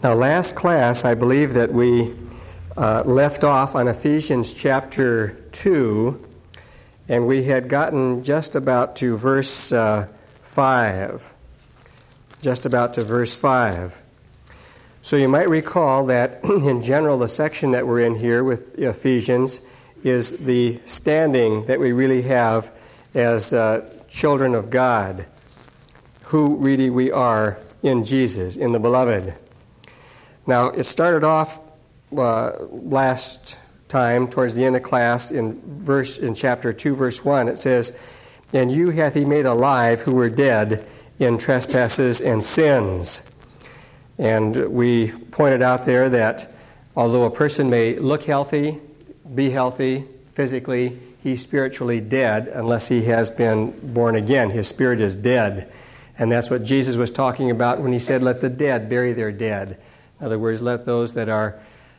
Now, last class, I believe that we left off on Ephesians chapter 2, and we had gotten just about to verse 5. Just about to verse 5. So you might recall that in general the section that we're in here with Ephesians is the standing that we really have as children of God, who really we are in Jesus, in the Beloved. Now, it started off last time, towards the end of class, in chapter 2, verse 1, it says, "And you hath he made alive who were dead in trespasses and sins." And we pointed out there that although a person may look healthy, be healthy physically, he's spiritually dead unless he has been born again. His spirit is dead. And that's what Jesus was talking about when he said, "Let the dead bury their dead." In other words, let those that are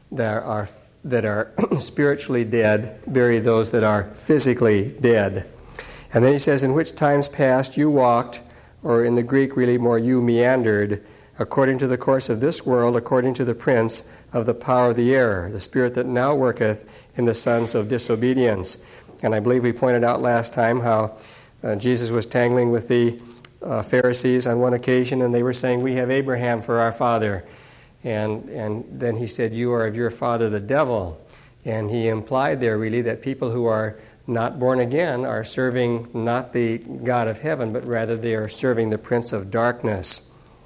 spiritually dead bury those that are physically dead. And then he says, "In which times past you walked," or in the Greek really more, "you meandered, according to the course of this world, according to the prince of the power of the air, the spirit that now worketh in the sons of disobedience." And I believe we pointed out last time how Jesus was tangling with the Pharisees on one occasion, and they were saying, "We have Abraham for our father." And then he said, "You are of your father the devil." And he implied there really that people who are not born again are serving not the God of heaven, but rather they are serving the prince of darkness.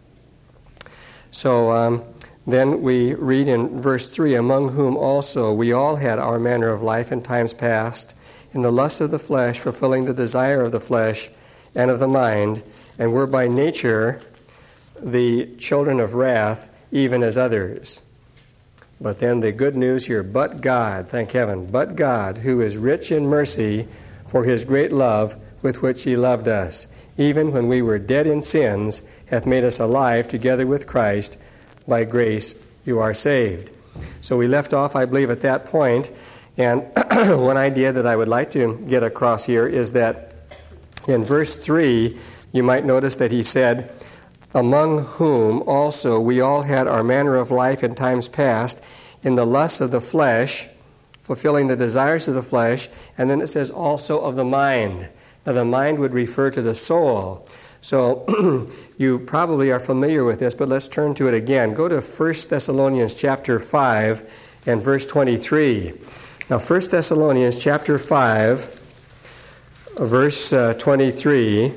So then we read in verse 3, "Among whom also we all had our manner of life in times past, in the lust of the flesh, fulfilling the desire of the flesh and of the mind, and were by nature the children of wrath, even as others." But then the good news here, "But God," thank heaven, "but God, who is rich in mercy, for his great love with which he loved us, even when we were dead in sins, hath made us alive together with Christ. By grace you are saved." So we left off, I believe, at that point. And one idea that I would like to get across here is that in verse 3, you might notice that he said, "Among whom also we all had our manner of life in times past, in the lusts of the flesh, fulfilling the desires of the flesh," and then it says also of the mind. Now the mind would refer to the soul. So you probably are familiar with this, but let's turn to it again. Go to 1 Thessalonians chapter 5 and verse 23. Now 1 Thessalonians chapter 5, verse 23,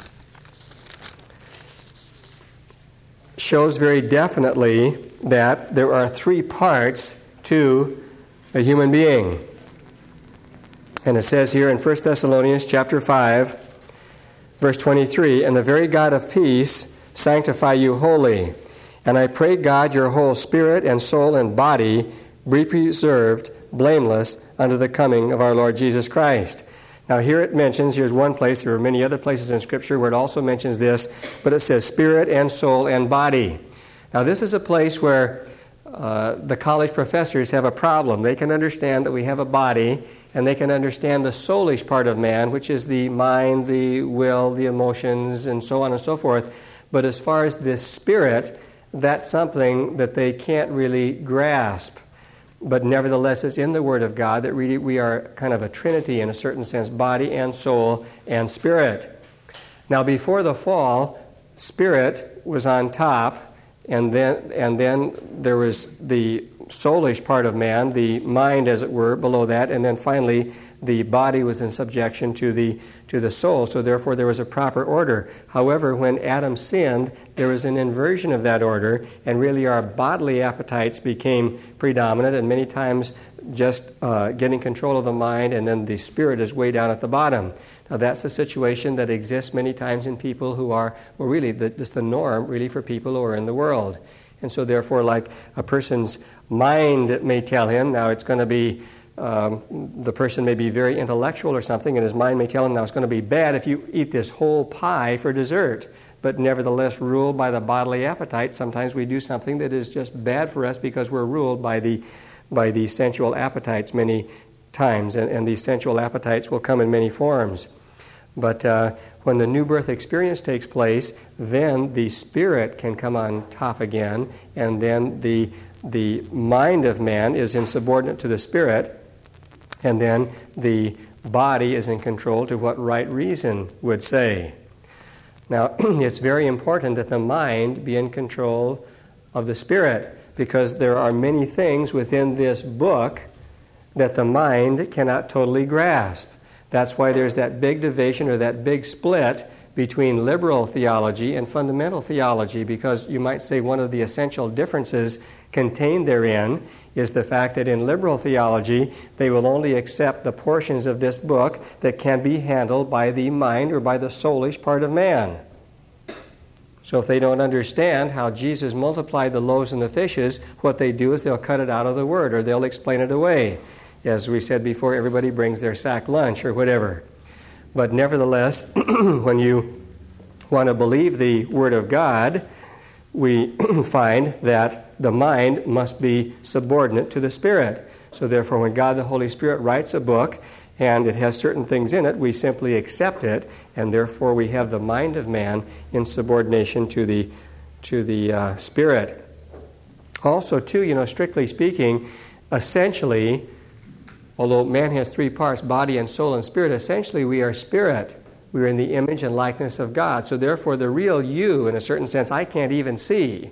shows very definitely that there are three parts to a human being. And it says here in 1 Thessalonians chapter 5, verse 23, "And the very God of peace sanctify you wholly. And I pray God your whole spirit and soul and body be preserved blameless unto the coming of our Lord Jesus Christ." Now here it mentions, here's one place, there are many other places in Scripture where it also mentions this, but it says spirit and soul and body. Now this is a place where the college professors have a problem. They can understand that we have a body, and they can understand the soulish part of man, which is the mind, the will, the emotions, and so on and so forth. But as far as this spirit, that's something that they can't really grasp. But nevertheless, it's in the Word of God that really we are kind of a trinity in a certain sense, body and soul and spirit. Now, before the fall, spirit was on top, and then there was the soulish part of man, the mind, as it were, below that, and then finally the body was in subjection to the soul. So therefore, there was a proper order. However, when Adam sinned, there was an inversion of that order, and really our bodily appetites became predominant, and many times just getting control of the mind, and then the spirit is way down at the bottom. Now, that's a situation that exists many times in people who are, well, really, that's the norm, really, for people who are in the world. And so, therefore, like a person's mind may tell him, now it's going to be, the person may be very intellectual or something, and his mind may tell him, now it's going to be bad if you eat this whole pie for dessert. But nevertheless, ruled by the bodily appetite, sometimes we do something that is just bad for us because we're ruled by the sensual appetites many times, and these sensual appetites will come in many forms. But when the new birth experience takes place, then the spirit can come on top again, and then the mind of man is insubordinate to the spirit, and then the body is in control to what right reason would say. Now, it's very important that the mind be in control of the spirit, because there are many things within this book that the mind cannot totally grasp. That's why there's that big division or that big split between liberal theology and fundamental theology, because you might say one of the essential differences contained therein is the fact that in liberal theology, they will only accept the portions of this book that can be handled by the mind or by the soulish part of man. So if they don't understand how Jesus multiplied the loaves and the fishes, what they do is they'll cut it out of the Word, or they'll explain it away. As we said before, everybody brings their sack lunch or whatever. But nevertheless, when you want to believe the Word of God, we find that the mind must be subordinate to the Spirit. So therefore, when God the Holy Spirit writes a book, and it has certain things in it, we simply accept it, and therefore we have the mind of man in subordination to the Spirit. Also, too, strictly speaking, essentially, although man has three parts, body and soul and spirit, essentially we are spirit. We are in the image and likeness of God. So therefore the real you, in a certain sense, I can't even see.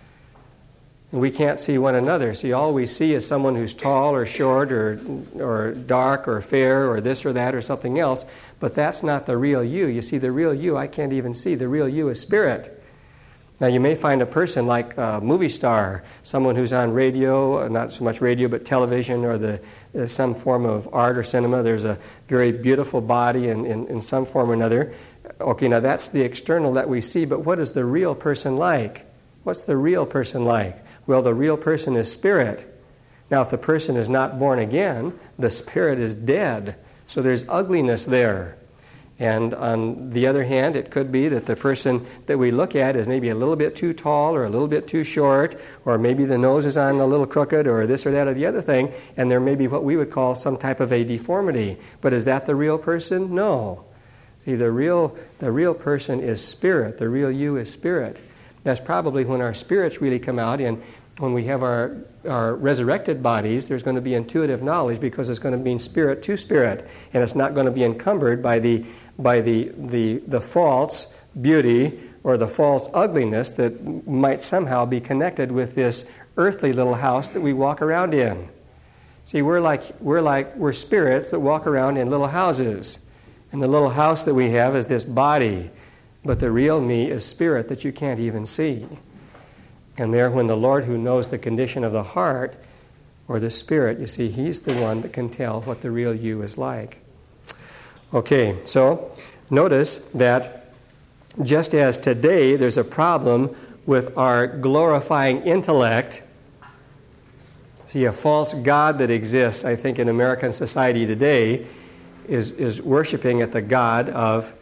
And we can't see one another. See, all we see is someone who's tall or short or dark or fair or this or that or something else. But that's not the real you. You see, the real you I can't even see. The real you is spirit. Now, you may find a person like a movie star, someone who's on radio, not so much radio, but television or some form of art or cinema. There's a very beautiful body in some form or another. Okay, now that's the external that we see, but what is the real person like? What's the real person like? Well, the real person is spirit. Now, if the person is not born again, the spirit is dead. So there's ugliness there. And on the other hand, it could be that the person that we look at is maybe a little bit too tall or a little bit too short, or maybe the nose is on a little crooked or this or that or the other thing, and there may be what we would call some type of a deformity. But is that the real person? No. See, the real person is spirit. The real you is spirit. That's probably when our spirits really come out, and when we have our resurrected bodies, there's going to be intuitive knowledge, because it's going to be spirit to spirit, and it's not going to be encumbered by the false beauty or the false ugliness that might somehow be connected with this earthly little house that we walk around in. See, we're spirits that walk around in little houses, and the little house that we have is this body, but the real me is spirit that you can't even see. And there, when the Lord, who knows the condition of the heart or the spirit, you see, He's the one that can tell what the real you is like. Okay, so notice that just as today there's a problem with our glorifying intellect, see, a false god that exists, I think, in American society today is worshiping at the god of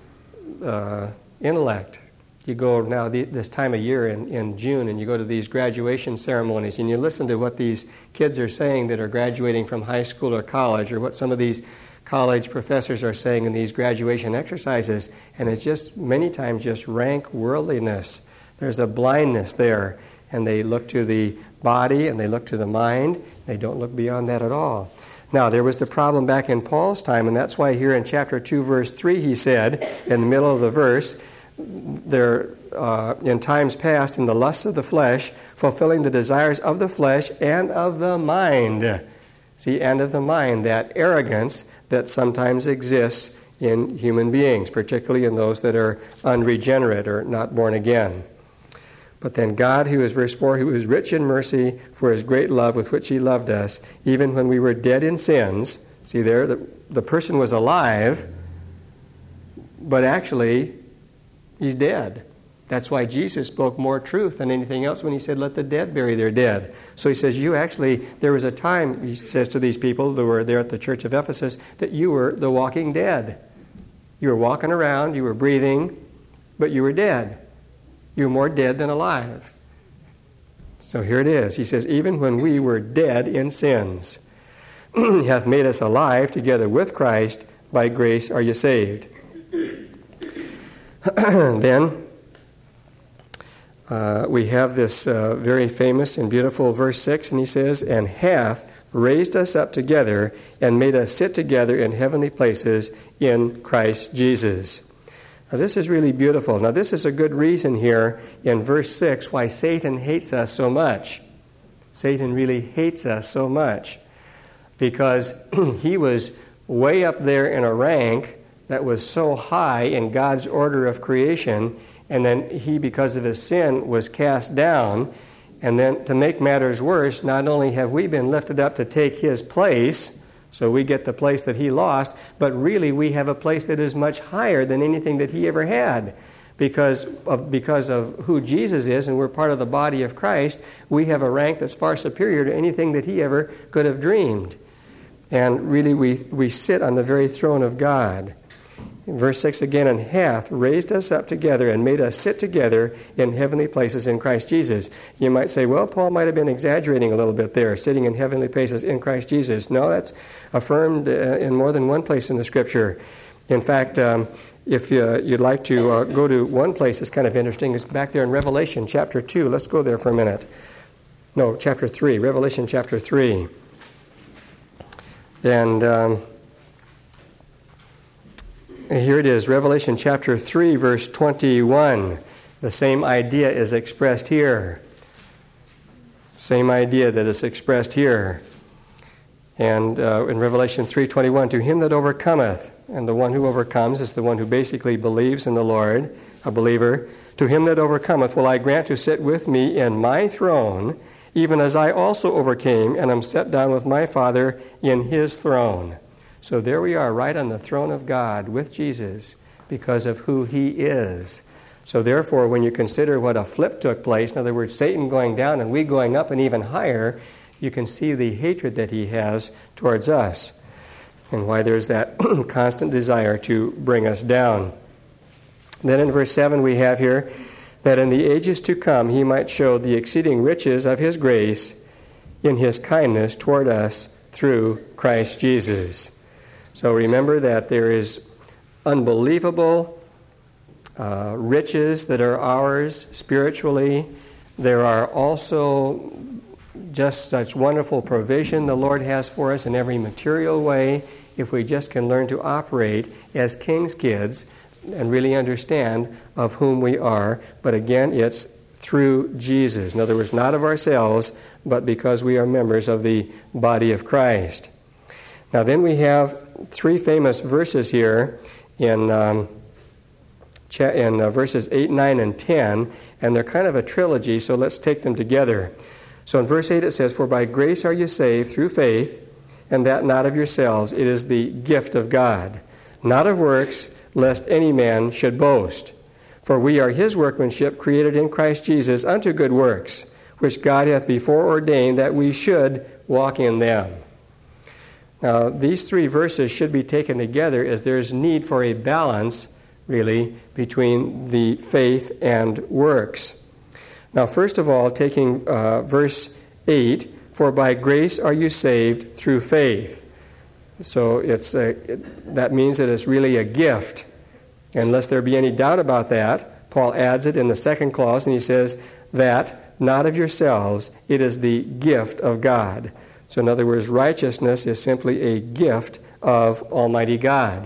intellect. You go now this time of year in June, and you go to these graduation ceremonies, and you listen to what these kids are saying that are graduating from high school or college, or what some of these college professors are saying in these graduation exercises, and it's just many times just rank worldliness. There's a blindness there, and they look to the body and they look to the mind. They don't look beyond that at all. Now, there was the problem back in Paul's time, and that's why here in chapter 2, verse 3, he said, in the middle of the verse, there in times past, in the lusts of the flesh, fulfilling the desires of the flesh and of the mind. See, and of the mind, that arrogance that sometimes exists in human beings, particularly in those that are unregenerate or not born again. But then God, who is, verse 4, who is rich in mercy for His great love with which He loved us, even when we were dead in sins. See there, the person was alive, but actually, he's dead. That's why Jesus spoke more truth than anything else when He said, let the dead bury their dead. So He says, there was a time, He says to these people who were there at the church of Ephesus, that you were the walking dead. You were walking around, you were breathing, but you were dead. You were more dead than alive. So here it is. He says, even when we were dead in sins, He hath made us alive together with Christ. By grace are you saved. Then we have this very famous and beautiful verse 6, and he says, "And hath raised us up together and made us sit together in heavenly places in Christ Jesus." Now this is really beautiful. Now this is a good reason here in verse 6 why Satan hates us so much. Satan really hates us so much because he was way up there in a rank that was so high in God's order of creation, and then he, because of his sin, was cast down. And then to make matters worse, not only have we been lifted up to take his place, so we get the place that he lost, but really we have a place that is much higher than anything that he ever had. Because of who Jesus is, and we're part of the body of Christ, we have a rank that's far superior to anything that he ever could have dreamed. And really we sit on the very throne of God. In verse 6 again, "And hath raised us up together and made us sit together in heavenly places in Christ Jesus." You might say, well, Paul might have been exaggerating a little bit there, sitting in heavenly places in Christ Jesus. No, that's affirmed in more than one place in the Scripture. In fact, if you'd like to go to one place that's kind of interesting, it's back there in Revelation chapter 2. Let's go there for a minute. No, chapter 3, Revelation chapter 3. And here it is, Revelation chapter 3, verse 21. The same idea is expressed here. Same idea that is expressed here. And in Revelation 3:21, "To him that overcometh," and the one who overcomes is the one who basically believes in the Lord, a believer, "To him that overcometh will I grant to sit with me in my throne, even as I also overcame, and am set down with my Father in his throne." So there we are, right on the throne of God with Jesus because of who he is. So therefore, when you consider what a flip took place, in other words, Satan going down and we going up and even higher, you can see the hatred that he has towards us and why there's that constant desire to bring us down. Then in verse 7 we have here, "That in the ages to come he might show the exceeding riches of his grace in his kindness toward us through Christ Jesus." So remember that there is unbelievable riches that are ours spiritually. There are also just such wonderful provision the Lord has for us in every material way if we just can learn to operate as king's kids and really understand of whom we are. But again, it's through Jesus. In other words, not of ourselves, but because we are members of the body of Christ. Now then we have three famous verses here in verses 8, 9, and 10, and they're kind of a trilogy, so let's take them together. So in verse 8 it says, "For by grace are you saved through faith, and that not of yourselves, it is the gift of God, not of works, lest any man should boast. For we are his workmanship, created in Christ Jesus unto good works, which God hath before ordained that we should walk in them." Now, these three verses should be taken together as there's need for a balance, really, between the faith and works. Now, first of all, taking verse 8, "For by grace are you saved through faith." So that means that it's really a gift. And lest there be any doubt about that, Paul adds it in the second clause, and he says, "That not of yourselves, it is the gift of God." So in other words, righteousness is simply a gift of Almighty God.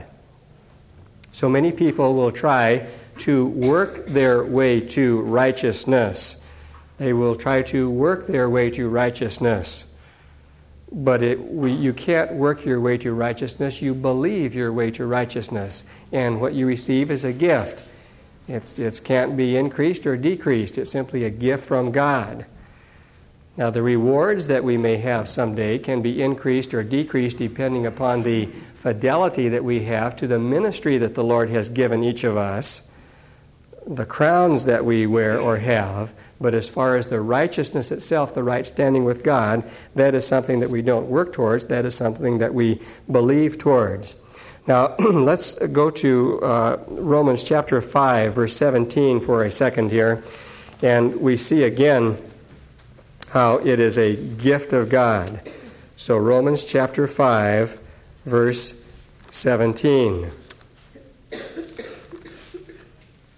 So many people will try to work their way to righteousness. They will try to work their way to righteousness. But you can't work your way to righteousness. You believe your way to righteousness. And what you receive is a gift. It can't be increased or decreased. It's simply a gift from God. Now, the rewards that we may have someday can be increased or decreased depending upon the fidelity that we have to the ministry that the Lord has given each of us, the crowns that we wear or have. But as far as the righteousness itself, the right standing with God, that is something that we don't work towards. That is something that we believe towards. Now, let's go to Romans chapter 5, verse 17 for a second here. And we see again how it is a gift of God. So Romans chapter 5, verse 17.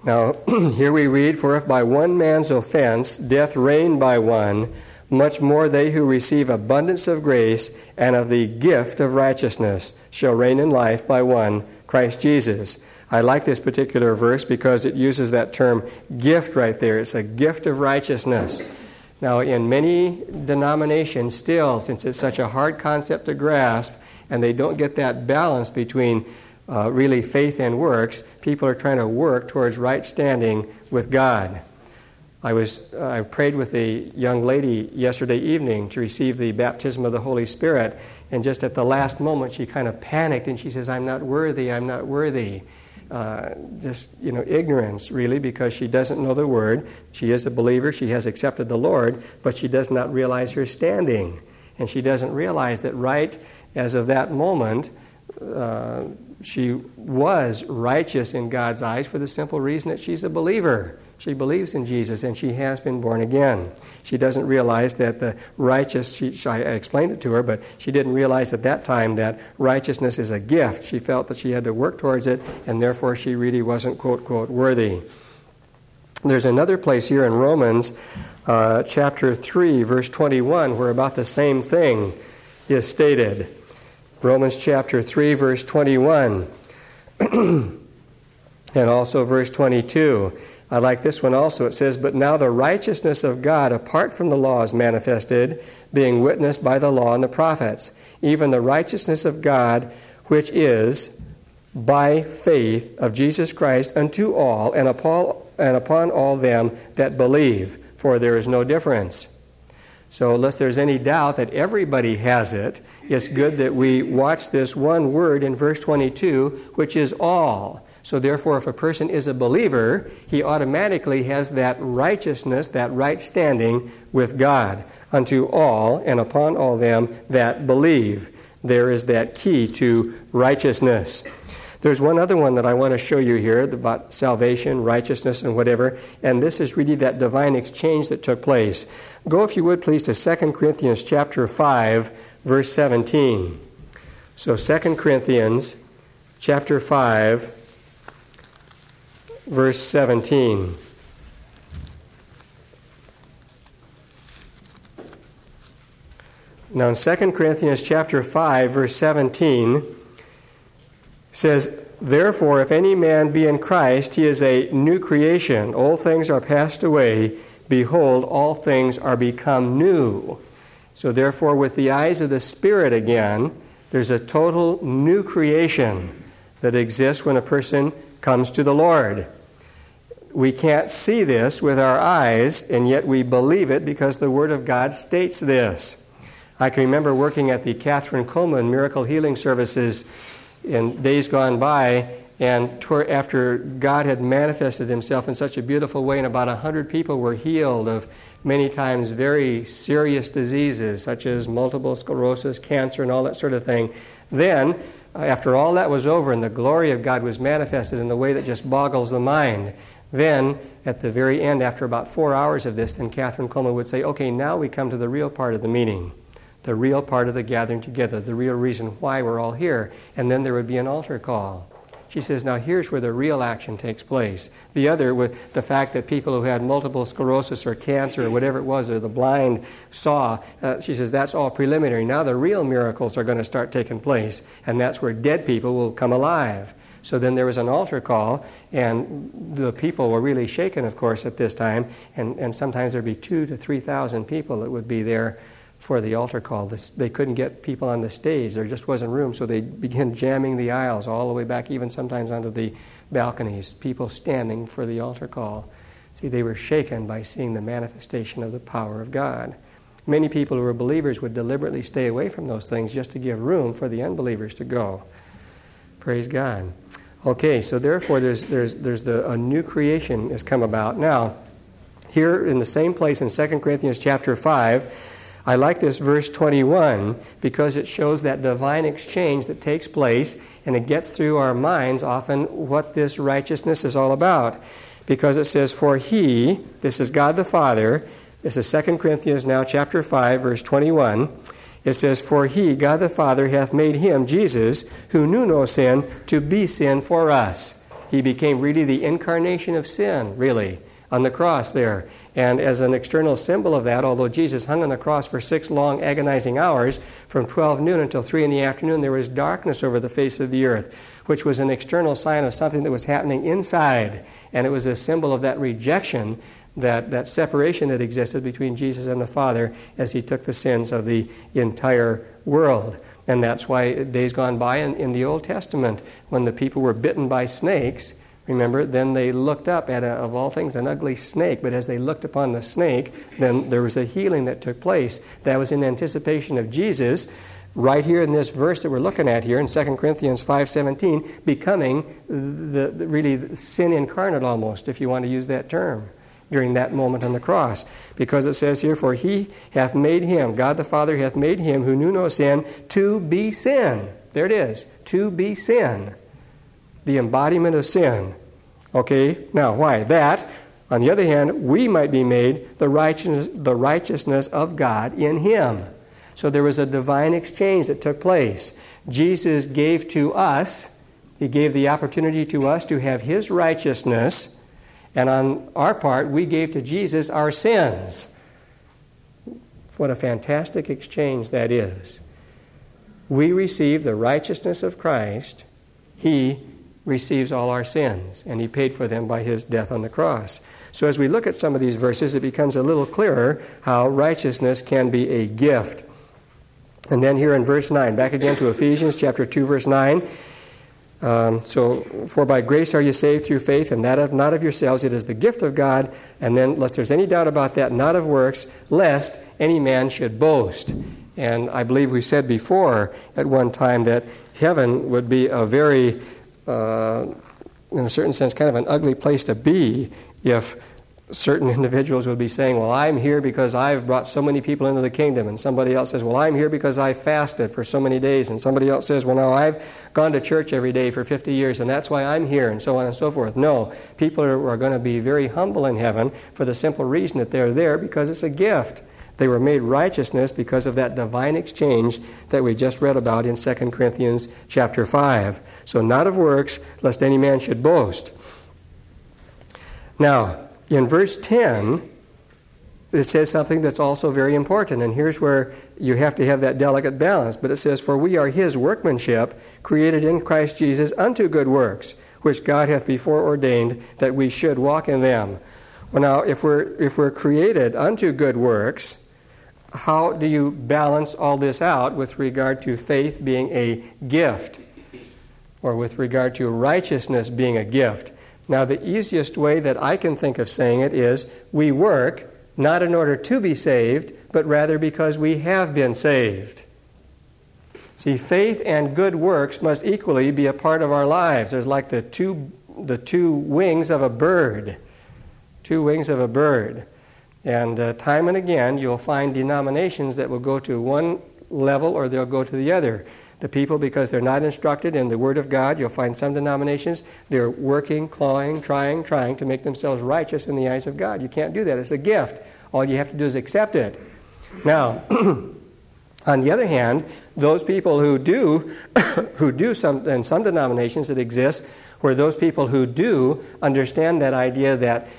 Now, here we read, "For if by one man's offense death reigned by one, much more they who receive abundance of grace and of the gift of righteousness shall reign in life by one, Christ Jesus." I like this particular verse because it uses that term gift right there. It's a gift of righteousness. Now, in many denominations still, since it's such a hard concept to grasp, and they don't get that balance between really faith and works, people are trying to work towards right standing with God. I prayed with a young lady yesterday evening to receive the baptism of the Holy Spirit, and just at the last moment she kind of panicked and she says, "I'm not worthy, I'm not worthy." Ignorance, really, because she doesn't know the Word. She is a believer, she has accepted the Lord, but she does not realize her standing. And she doesn't realize that right as of that moment, she was righteous in God's eyes for the simple reason that she's a believer. She believes in Jesus and she has been born again. She doesn't realize that the righteous, I explained it to her, but she didn't realize at that time that righteousness is a gift. She felt that she had to work towards it, and therefore she really wasn't, quote, quote, worthy. There's another place here in Romans chapter 3, verse 21, where about the same thing is stated. Romans chapter 3, verse 21, and also verse 22. I like this one also. It says, "But now the righteousness of God apart from the law is manifested, being witnessed by the law and the prophets, even the righteousness of God, which is by faith of Jesus Christ unto all, and upon all them that believe, for there is no difference." So unless there's any doubt that everybody has it, it's good that we watch this one word in verse 22, which is all. So therefore, if a person is a believer, he automatically has that righteousness, that right standing with God, unto all and upon all them that believe. There is that key to righteousness. There's one other one that I want to show you here about salvation, righteousness, and whatever, and this is really that divine exchange that took place. Go, if you would, please, to 2 Corinthians chapter 5, verse 17. So 2 Corinthians chapter 5, verse 17. Now in 2 Corinthians chapter 5, verse 17, says, "Therefore, if any man be in Christ, he is a new creation. Old things are passed away. Behold, all things are become new." So therefore, with the eyes of the Spirit again, there's a total new creation that exists when a person comes to the Lord. We can't see this with our eyes, and yet we believe it because the Word of God states this. I can remember working at the Catherine Coleman Miracle Healing Services in days gone by, and after God had manifested Himself in such a beautiful way, and about 100 people were healed of many times very serious diseases, such as multiple sclerosis, cancer, and all that sort of thing. Then, after all that was over and the glory of God was manifested in a way that just boggles the mind, then, at the very end, after about 4 hours of this, then Catherine Coleman would say, "Okay, now we come to the real part of the meeting, the real part of the gathering together, the real reason why we're all here." And then there would be an altar call. She says, now here's where the real action takes place. The other, with the fact that people who had multiple sclerosis or cancer or whatever it was, or the blind saw, she says, that's all preliminary. Now the real miracles are going to start taking place, and that's where dead people will come alive. So then there was an altar call, and the people were really shaken, of course, at this time, and sometimes there'd be 2,000 to 3,000 people that would be there for the altar call. They couldn't get people on the stage. There just wasn't room, so they began jamming the aisles all the way back, even sometimes onto the balconies, people standing for the altar call. See, they were shaken by seeing the manifestation of the power of God. Many people who were believers would deliberately stay away from those things just to give room for the unbelievers to go. Praise God. Okay, so therefore there's a new creation has come about. Now, here in the same place in 2 Corinthians chapter 5, I like this verse 21 because it shows that divine exchange that takes place, and it gets through our minds often what this righteousness is all about. Because it says, "For He," this is God the Father, this is 2 Corinthians now chapter 5, verse 21, it says, "For He, God the Father, hath made Him, Jesus, who knew no sin, to be sin for us." He became really the incarnation of sin, really, on the cross there. And as an external symbol of that, although Jesus hung on the cross for 6 long agonizing hours, from 12 noon until 3 in the afternoon, there was darkness over the face of the earth, which was an external sign of something that was happening inside. And it was a symbol of that rejection, that separation that existed between Jesus and the Father as he took the sins of the entire world. And that's why days gone by in the Old Testament, when the people were bitten by snakes, remember, then they looked up at, of all things, an ugly snake. But as they looked upon the snake, then there was a healing that took place. That was in anticipation of Jesus, right here in this verse that we're looking at here in 2 Corinthians 5:17, becoming really sin incarnate almost, if you want to use that term, during that moment on the cross. Because it says here, for he hath made him, God the Father hath made him who knew no sin, to be sin. There it is, to be sin. The embodiment of sin. Okay, now why? That, on the other hand, we might be made the righteousness of God in him. So there was a divine exchange that took place. Jesus gave to us, he gave the opportunity to us to have his righteousness, and on our part, we gave to Jesus our sins. What a fantastic exchange that is. We receive the righteousness of Christ. He receives all our sins, and he paid for them by his death on the cross. So as we look at some of these verses, it becomes a little clearer how righteousness can be a gift. And then here in verse 9, back again to Ephesians chapter 2, verse 9. For by grace are you saved through faith, and that not of yourselves, it is the gift of God. And then, lest there's any doubt about that, not of works, lest any man should boast. And I believe we said before at one time that heaven would be a very, in a certain sense, kind of an ugly place to be if certain individuals would be saying, well, I'm here because I've brought so many people into the kingdom. And somebody else says, well, I'm here because I fasted for so many days. And somebody else says, well, no, I've gone to church every day for 50 years, and that's why I'm here, and so on and so forth. No, people are going to be very humble in heaven for the simple reason that they're there because it's a gift. They were made righteousness because of that divine exchange that we just read about in 2 Corinthians chapter 5. So not of works, lest any man should boast. Now, in verse 10, it says something that's also very important, and here's where you have to have that delicate balance. But it says, for we are his workmanship, created in Christ Jesus unto good works, which God hath before ordained that we should walk in them. Well, now, if we're created unto good works, how do you balance all this out with regard to faith being a gift, or with regard to righteousness being a gift? Now, the easiest way that I can think of saying it is, we work not in order to be saved, but rather because we have been saved. See, faith and good works must equally be a part of our lives. There's like the two wings of a bird. Two wings of a bird. And time and again, you'll find denominations that will go to one level or they'll go to the other. The people, because they're not instructed in the Word of God, you'll find some denominations, they're working, clawing, trying to make themselves righteous in the eyes of God. You can't do that. It's a gift. All you have to do is accept it. Now, on the other hand, those people who do some, and some denominations that exist, where those people who do understand that idea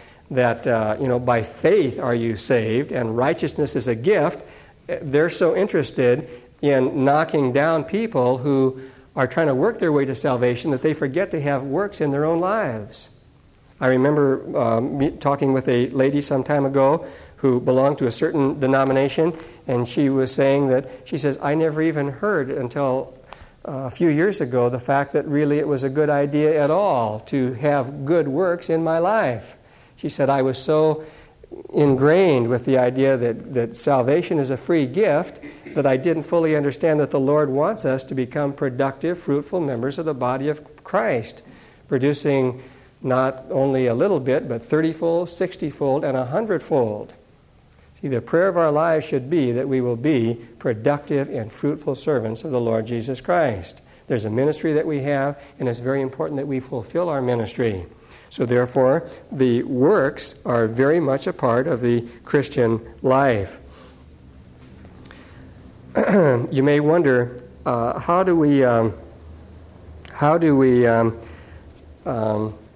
that by faith are you saved and righteousness is a gift, they're so interested in knocking down people who are trying to work their way to salvation that they forget to have works in their own lives. I remember talking with a lady some time ago who belonged to a certain denomination, and she was saying that, she says, I never even heard until a few years ago the fact that really it was a good idea at all to have good works in my life. She said, I was so ingrained with the idea that salvation is a free gift that I didn't fully understand that the Lord wants us to become productive, fruitful members of the body of Christ, producing not only a little bit, but 30-fold, 60-fold, and 100-fold. See, the prayer of our lives should be that we will be productive and fruitful servants of the Lord Jesus Christ. There's a ministry that we have, and it's very important that we fulfill our ministry. So therefore, the works are very much a part of the Christian life. You may wonder, how do we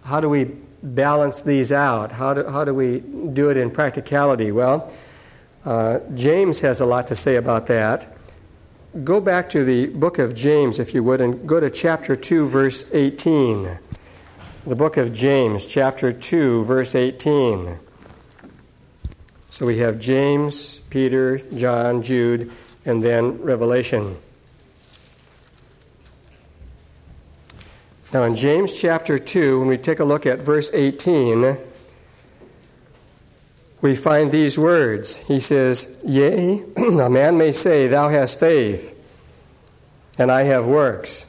how do we balance these out? How do we do it in practicality? Well, James has a lot to say about that. Go back to the book of James, if you would, and go to chapter 2, verse 18. The book of James, chapter 2, verse 18. So we have James, Peter, John, Jude, and then Revelation. Now in James chapter 2, when we take a look at verse 18, we find these words. He says, "Yea, a man may say, Thou hast faith, and I have works.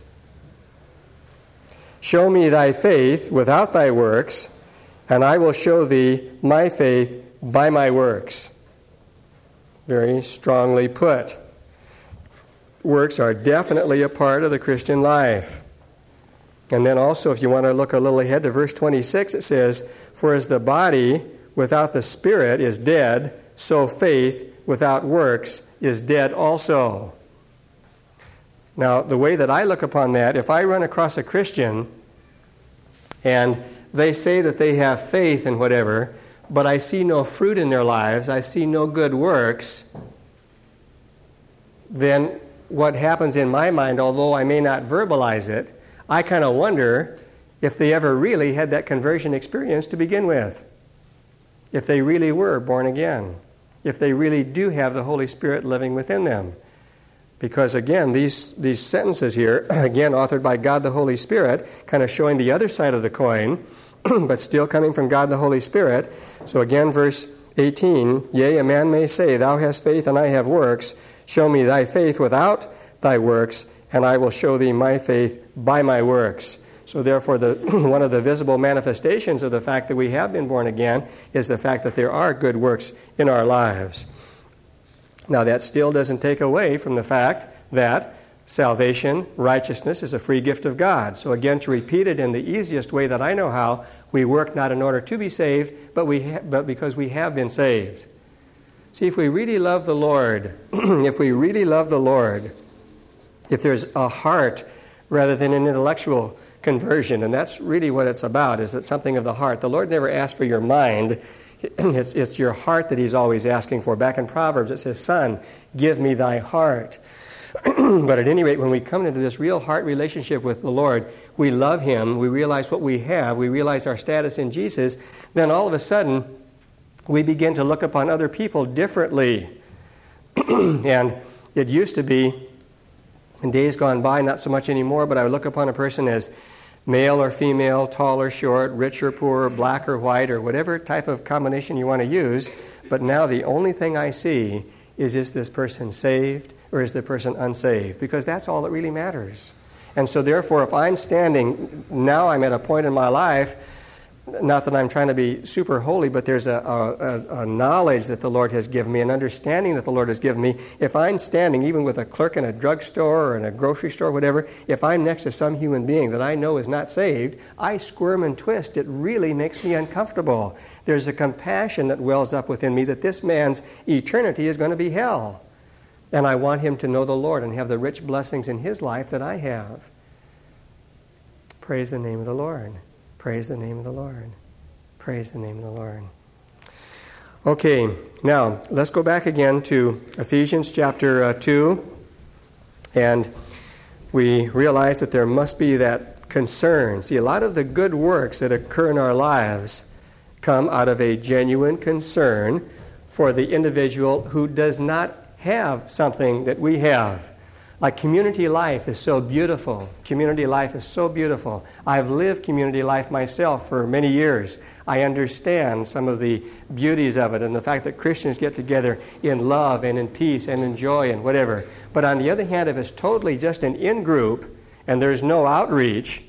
Show me thy faith without thy works, and I will show thee my faith by my works." Very strongly put. Works are definitely a part of the Christian life. And then also, if you want to look a little ahead to verse 26, it says, "For as the body without the Spirit is dead, so faith without works is dead also." Now, the way that I look upon that, if I run across a Christian and they say that they have faith in whatever, but I see no fruit in their lives, I see no good works, then what happens in my mind, although I may not verbalize it, I kind of wonder if they ever really had that conversion experience to begin with. If they really were born again. If they really do have the Holy Spirit living within them. Because again, these sentences here, again authored by God the Holy Spirit, kind of showing the other side of the coin, but still coming from God the Holy Spirit. So again, verse 18, "Yea, a man may say, Thou hast faith and I have works. Show me thy faith without thy works, and I will show thee my faith by my works." So therefore, one of the visible manifestations of the fact that we have been born again is the fact that there are good works in our lives. Now, that still doesn't take away from the fact that salvation, righteousness, is a free gift of God. So again, to repeat it in the easiest way that I know how, we work not in order to be saved, but because we have been saved. See, if we really love the Lord, if there's a heart rather than an intellectual conversion, and that's really what it's about, is that something of the heart. The Lord never asked for your mind. It's your heart that He's always asking for. Back in Proverbs it says, "Son, give me thy heart." But at any rate, when we come into this real heart relationship with the Lord, we love Him, we realize what we have, we realize our status in Jesus, then all of a sudden we begin to look upon other people differently. And it used to be, in days gone by, not so much anymore, but I would look upon a person as male or female, tall or short, rich or poor, black or white, or whatever type of combination you want to use. But now the only thing I see is this person saved or is the person unsaved? Because that's all that really matters. And so therefore, if I'm standing, now I'm at a point in my life, not that I'm trying to be super holy, but there's a knowledge that the Lord has given me, an understanding that the Lord has given me. If I'm standing, even with a clerk in a drugstore or in a grocery store, whatever, if I'm next to some human being that I know is not saved, I squirm and twist. It really makes me uncomfortable. There's a compassion that wells up within me that this man's eternity is going to be hell. And I want him to know the Lord and have the rich blessings in his life that I have. Praise the name of the Lord. Praise the name of the Lord. Praise the name of the Lord. Okay, now let's go back again to Ephesians chapter 2. And we realize that there must be that concern. See, a lot of the good works that occur in our lives come out of a genuine concern for the individual who does not have something that we have. Like community life is so beautiful. Community life is so beautiful. I've lived community life myself for many years. I understand some of the beauties of it and the fact that Christians get together in love and in peace and in joy and whatever. But on the other hand, if it's totally just an in-group and there's no outreach,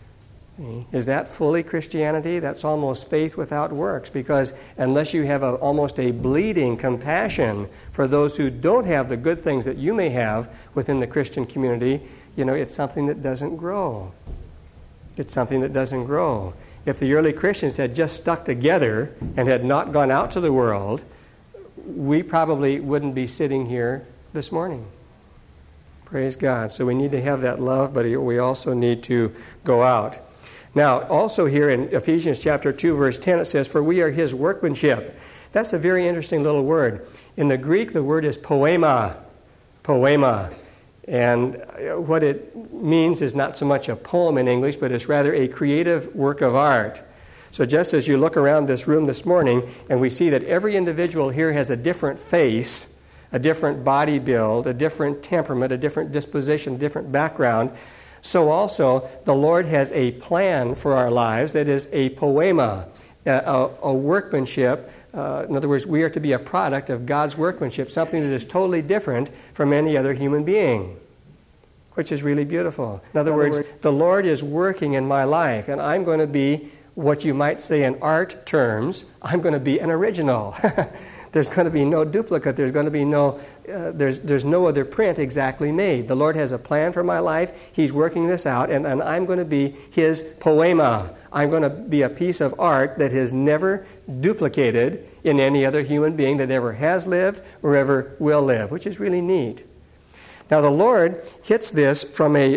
is that fully Christianity? That's almost faith without works, because unless you have almost a bleeding compassion for those who don't have the good things that you may have within the Christian community, it's something that doesn't grow. It's something that doesn't grow. If the early Christians had just stuck together and had not gone out to the world, we probably wouldn't be sitting here this morning. Praise God. So we need to have that love, but we also need to go out. Now, also here in Ephesians chapter 2, verse 10, it says, "For we are his workmanship." That's a very interesting little word. In the Greek, the word is poema. Poema. And what it means is not so much a poem in English, but it's rather a creative work of art. So just as you look around this room this morning, and we see that every individual here has a different face, a different body build, a different temperament, a different disposition, a different background, so also the Lord has a plan for our lives that is a poema, a workmanship. In other words, we are to be a product of God's workmanship, something that is totally different from any other human being, which is really beautiful. In other words, the Lord is working in my life, and I'm going to be what you might say in art terms, I'm going to be an original. There's going to be no duplicate. There's going to be there's no other print exactly made. The Lord has a plan for my life. He's working this out, and I'm going to be his poema. I'm going to be a piece of art that is never duplicated in any other human being that ever has lived or ever will live, which is really neat. Now the Lord hits this from a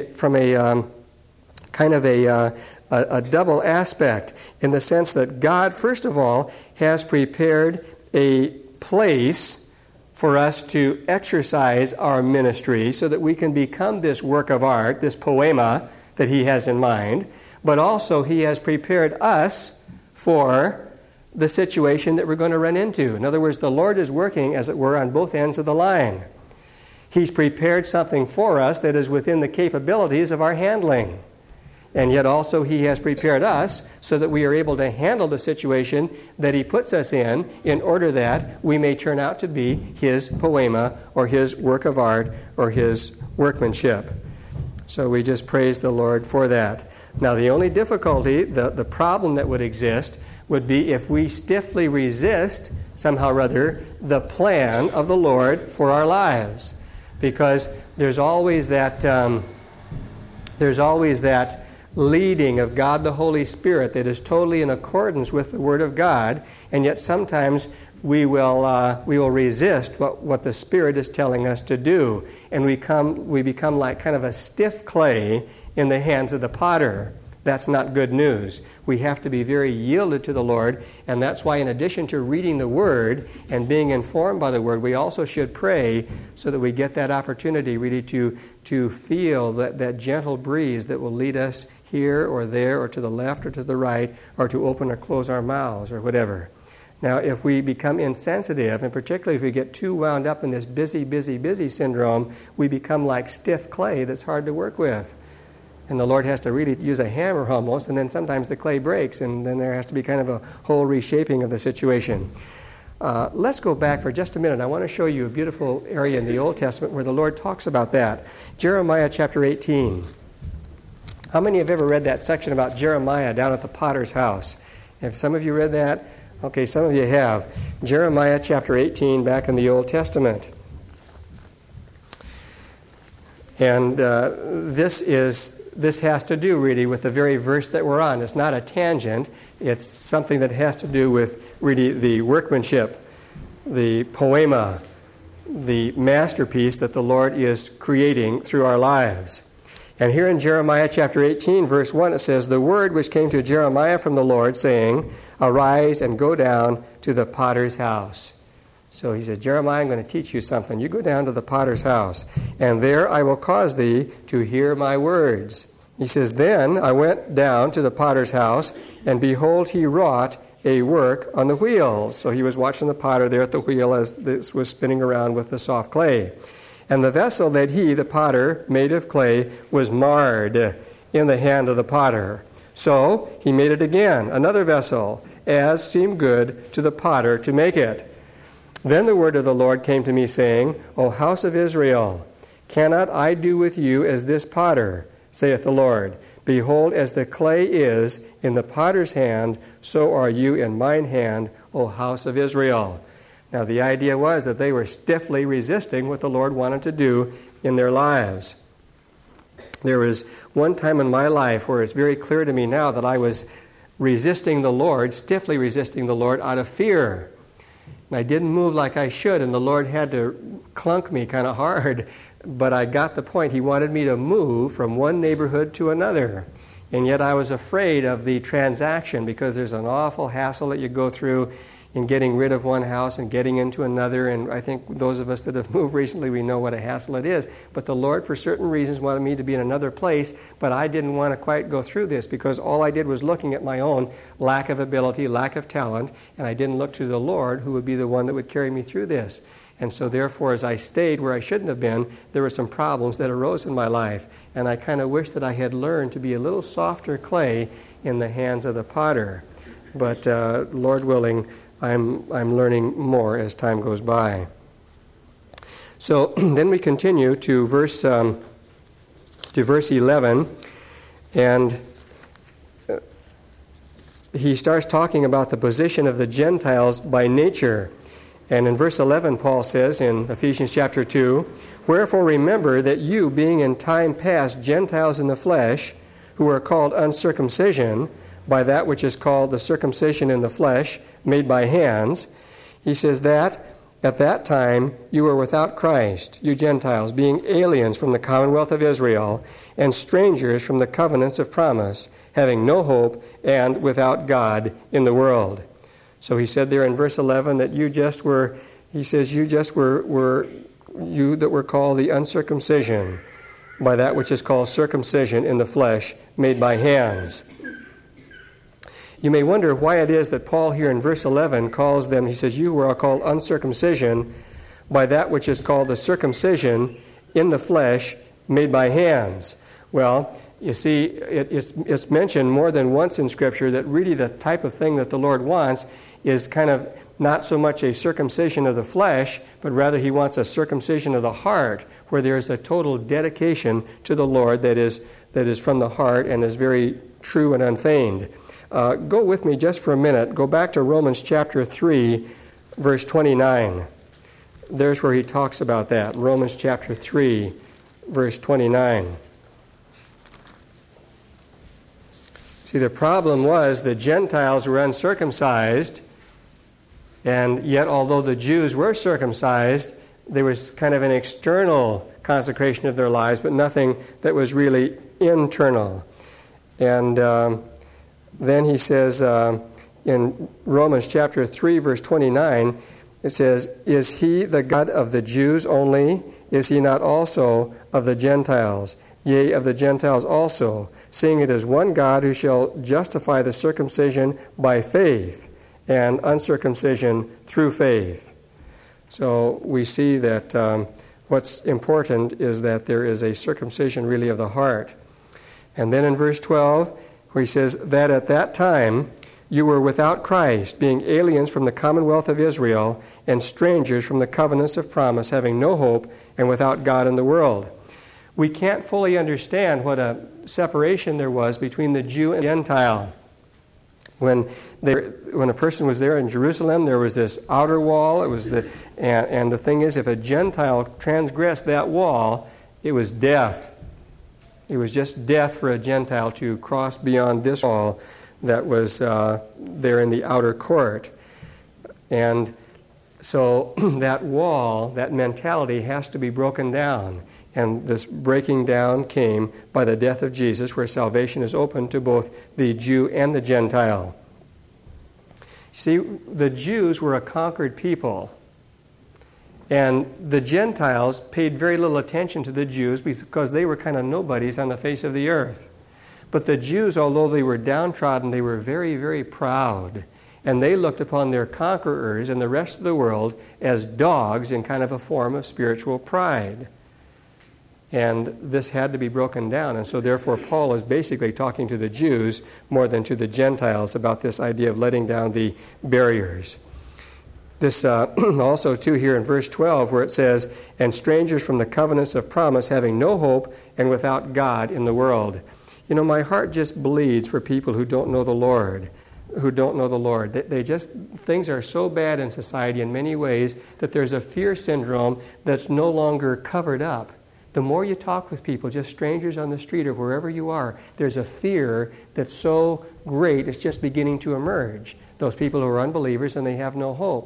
kind of a double aspect, in the sense that God, first of all, has prepared a place for us to exercise our ministry so that we can become this work of art, this poema that he has in mind, but also he has prepared us for the situation that we're going to run into. In other words, the Lord is working, as it were, on both ends of the line. He's prepared something for us that is within the capabilities of our handling. And yet also he has prepared us so that we are able to handle the situation that he puts us in order that we may turn out to be his poema or his work of art or his workmanship. So we just praise the Lord for that. Now the only difficulty, the problem that would exist would be if we stiffly resist, somehow or other, the plan of the Lord for our lives. Because there's always that leading of God the Holy Spirit that is totally in accordance with the Word of God, and yet sometimes we will resist what the Spirit is telling us to do, and we become like kind of a stiff clay in the hands of the potter. That's not good news. We have to be very yielded to the Lord, and that's why in addition to reading the Word and being informed by the Word, we also should pray so that we get that opportunity really to feel that gentle breeze that will lead us here or there or to the left or to the right, or to open or close our mouths or whatever. Now, if we become insensitive, and particularly if we get too wound up in this busy, busy, busy syndrome, we become like stiff clay that's hard to work with. And the Lord has to really use a hammer almost, and then sometimes the clay breaks, and then there has to be kind of a whole reshaping of the situation. Let's go back for just a minute. I want to show you a beautiful area in the Old Testament where the Lord talks about that. Jeremiah chapter 18. How many have ever read that section about Jeremiah down at the potter's house? Have some of you read that? Okay, some of you have. Jeremiah chapter 18 back in the Old Testament. And this has to do really with the very verse that we're on. It's not a tangent. It's something that has to do with really the workmanship, the poema, the masterpiece that the Lord is creating through our lives. And here in Jeremiah chapter 18, verse 1, it says, "The word which came to Jeremiah from the Lord, saying, Arise and go down to the potter's house." So he said, Jeremiah, I'm going to teach you something. You go down to the potter's house, and there I will cause thee to hear my words. He says, Then I went down to the potter's house, and behold, he wrought a work on the wheels. So he was watching the potter there at the wheel as this was spinning around with the soft clay. And the vessel that he, the potter, made of clay was marred in the hand of the potter. So he made it again, another vessel, as seemed good to the potter to make it. Then the word of the Lord came to me, saying, O house of Israel, cannot I do with you as this potter, saith the Lord? Behold, as the clay is in the potter's hand, so are you in mine hand, O house of Israel. Now the idea was that they were stiffly resisting what the Lord wanted to do in their lives. There was one time in my life where it's very clear to me now that I was resisting the Lord, stiffly resisting the Lord out of fear. And I didn't move like I should, and the Lord had to clunk me kind of hard. But I got the point. He wanted me to move from one neighborhood to another. And yet I was afraid of the transaction because there's an awful hassle that you go through in getting rid of one house and getting into another. And I think those of us that have moved recently, we know what a hassle it is. But the Lord, for certain reasons, wanted me to be in another place, but I didn't want to quite go through this because all I did was looking at my own lack of ability, lack of talent, and I didn't look to the Lord who would be the one that would carry me through this. And so therefore, as I stayed where I shouldn't have been, there were some problems that arose in my life. And I kind of wish that I had learned to be a little softer clay in the hands of the potter. But Lord willing, I'm learning more as time goes by. So then we continue to verse 11, and he starts talking about the position of the Gentiles by nature. And in verse 11, Paul says in Ephesians chapter 2, "Wherefore remember that you, being in time past Gentiles in the flesh, who are called uncircumcision, by that which is called the circumcision in the flesh, made by hands," he says that at that time you were without Christ, you Gentiles, being aliens from the commonwealth of Israel, and strangers from the covenants of promise, having no hope, and without God in the world. So he said there in verse 11 that you that were called the uncircumcision, by that which is called circumcision in the flesh, made by hands. You may wonder why it is that Paul here in verse 11 calls them, he says, you were all called uncircumcision by that which is called the circumcision in the flesh made by hands. Well, you see, it's mentioned more than once in Scripture that really the type of thing that the Lord wants is kind of not so much a circumcision of the flesh, but rather he wants a circumcision of the heart, where there is a total dedication to the Lord that is from the heart and is very true and unfeigned. Go with me just for a minute. Go back to Romans chapter 3, verse 29. There's where he talks about that. Romans chapter 3, verse 29. See, the problem was the Gentiles were uncircumcised, and yet although the Jews were circumcised, there was kind of an external consecration of their lives, but nothing that was really internal. And then he says in Romans chapter 3, verse 29, it says, "Is he the God of the Jews only? Is he not also of the Gentiles? Yea, of the Gentiles also, seeing it is one God who shall justify the circumcision by faith and uncircumcision through faith." So we see that what's important is that there is a circumcision really of the heart. And then in verse 12, where he says that at that time you were without Christ, being aliens from the commonwealth of Israel and strangers from the covenants of promise, having no hope and without God in the world. We can't fully understand what a separation there was between the Jew and Gentile. When a person was there in Jerusalem, there was this outer wall. And the thing is, if a Gentile transgressed that wall, it was death. It was just death for a Gentile to cross beyond this wall that was there in the outer court. And so that wall, that mentality has to be broken down. And this breaking down came by the death of Jesus, where salvation is open to both the Jew and the Gentile. See, the Jews were a conquered people. And the Gentiles paid very little attention to the Jews because they were kind of nobodies on the face of the earth. But the Jews, although they were downtrodden, they were very, very proud. And they looked upon their conquerors and the rest of the world as dogs in kind of a form of spiritual pride. And this had to be broken down. And so therefore Paul is basically talking to the Jews more than to the Gentiles about this idea of letting down the barriers. This also, too, here in verse 12, where it says, "And strangers from the covenants of promise, having no hope and without God in the world." You know, my heart just bleeds for people who don't know the Lord, things are so bad in society in many ways that there's a fear syndrome that's no longer covered up. The more you talk with people, just strangers on the street or wherever you are, there's a fear that's so great it's just beginning to emerge. Those people who are unbelievers and they have no hope.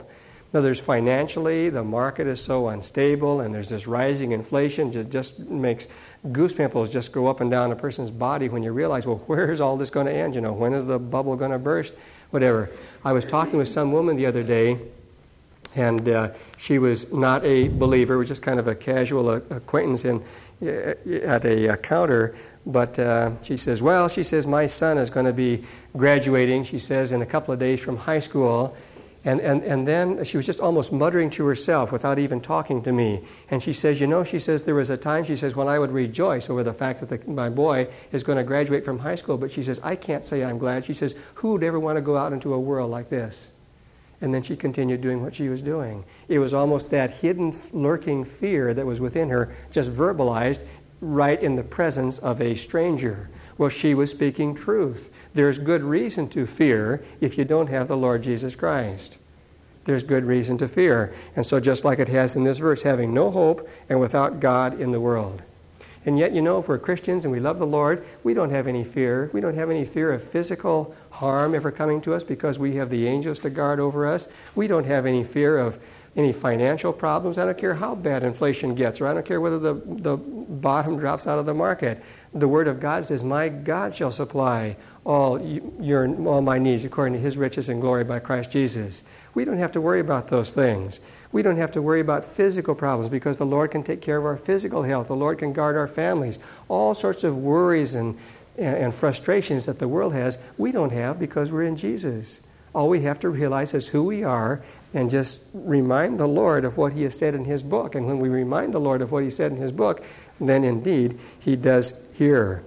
Now, there's financially, the market is so unstable, and there's this rising inflation, just makes goose pimples just go up and down a person's body when you realize, well, where is all this going to end? When is the bubble going to burst? Whatever. I was talking with some woman the other day, and she was not a believer. It was just kind of a casual acquaintance at a counter. But she says, my son is going to be graduating, she says, in a couple of days from high school. And then she was just almost muttering to herself without even talking to me. And she says, there was a time, she says, when I would rejoice over the fact that my boy is going to graduate from high school. But she says, I can't say I'm glad. She says, who would ever want to go out into a world like this? And then she continued doing what she was doing. It was almost that hidden, lurking fear that was within her, just verbalized right in the presence of a stranger. Well, she was speaking truth. There's good reason to fear if you don't have the Lord Jesus Christ. There's good reason to fear. And so just like it has in this verse, having no hope and without God in the world. And yet, if we're Christians and we love the Lord, we don't have any fear. We don't have any fear of physical harm ever coming to us because we have the angels to guard over us. We don't have any fear of any financial problems. I don't care how bad inflation gets, or I don't care whether the bottom drops out of the market. The Word of God says, my God shall supply all my needs according to His riches and glory by Christ Jesus. We don't have to worry about those things. We don't have to worry about physical problems because the Lord can take care of our physical health. The Lord can guard our families. All sorts of worries and frustrations that the world has, we don't have because we're in Jesus. All we have to realize is who we are and just remind the Lord of what He has said in His book. And when we remind the Lord of what He said in His book, then indeed He does hear.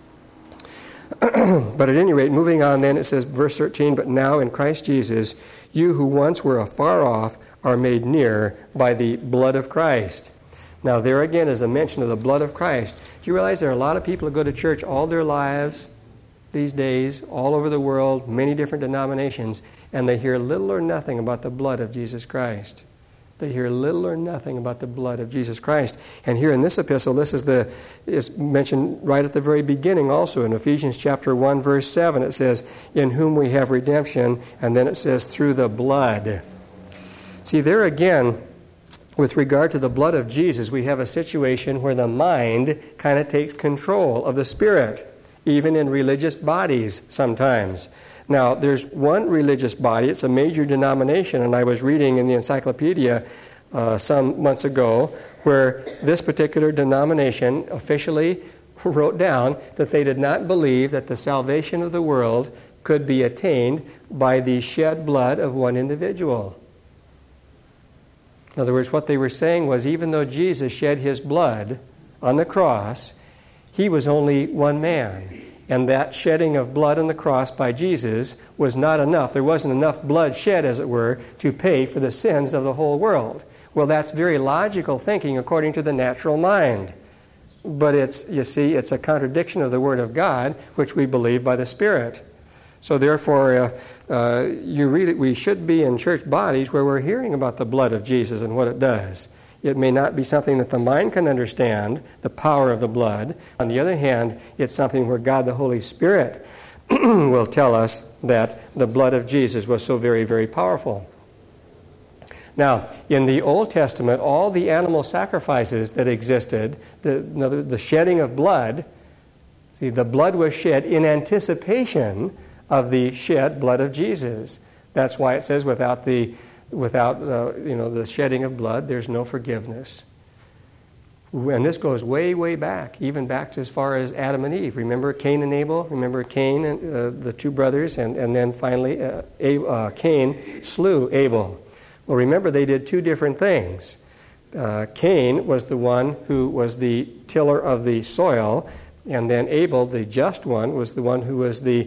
But at any rate, moving on then, it says, verse 13, but now in Christ Jesus, you who once were afar off are made near by the blood of Christ. Now there again is a mention of the blood of Christ. Do you realize there are a lot of people who go to church all their lives these days, all over the world, many different denominations, and they hear little or nothing about the blood of Jesus Christ. They hear little or nothing about the blood of Jesus Christ. And here in this epistle, this is mentioned right at the very beginning also. In Ephesians chapter 1, verse 7, it says, in whom we have redemption, and then it says, through the blood. See, there again, with regard to the blood of Jesus, we have a situation where the mind kind of takes control of the spirit, even in religious bodies sometimes. Now, there's one religious body, it's a major denomination, and I was reading in the encyclopedia some months ago where this particular denomination officially wrote down that they did not believe that the salvation of the world could be attained by the shed blood of one individual. In other words, what they were saying was even though Jesus shed His blood on the cross, He was only one man. And that shedding of blood on the cross by Jesus was not enough. There wasn't enough blood shed, as it were, to pay for the sins of the whole world. Well, that's very logical thinking according to the natural mind. But it's a contradiction of the Word of God, which we believe by the Spirit. So therefore, we should be in church bodies where we're hearing about the blood of Jesus and what it does. It may not be something that the mind can understand, the power of the blood. On the other hand, it's something where God the Holy Spirit will tell us that the blood of Jesus was so very, very powerful. Now, in the Old Testament, all the animal sacrifices that existed, the shedding of blood, see, the blood was shed in anticipation of the shed blood of Jesus. That's why it says without the shedding of blood, there's no forgiveness. And this goes way, way back, even back to as far as Adam and Eve. Remember Cain and Abel? Remember Cain and the two brothers? And then finally, Cain slew Abel. Well, remember they did two different things. Cain was the one who was the tiller of the soil, and then Abel, the just one, was the one who was the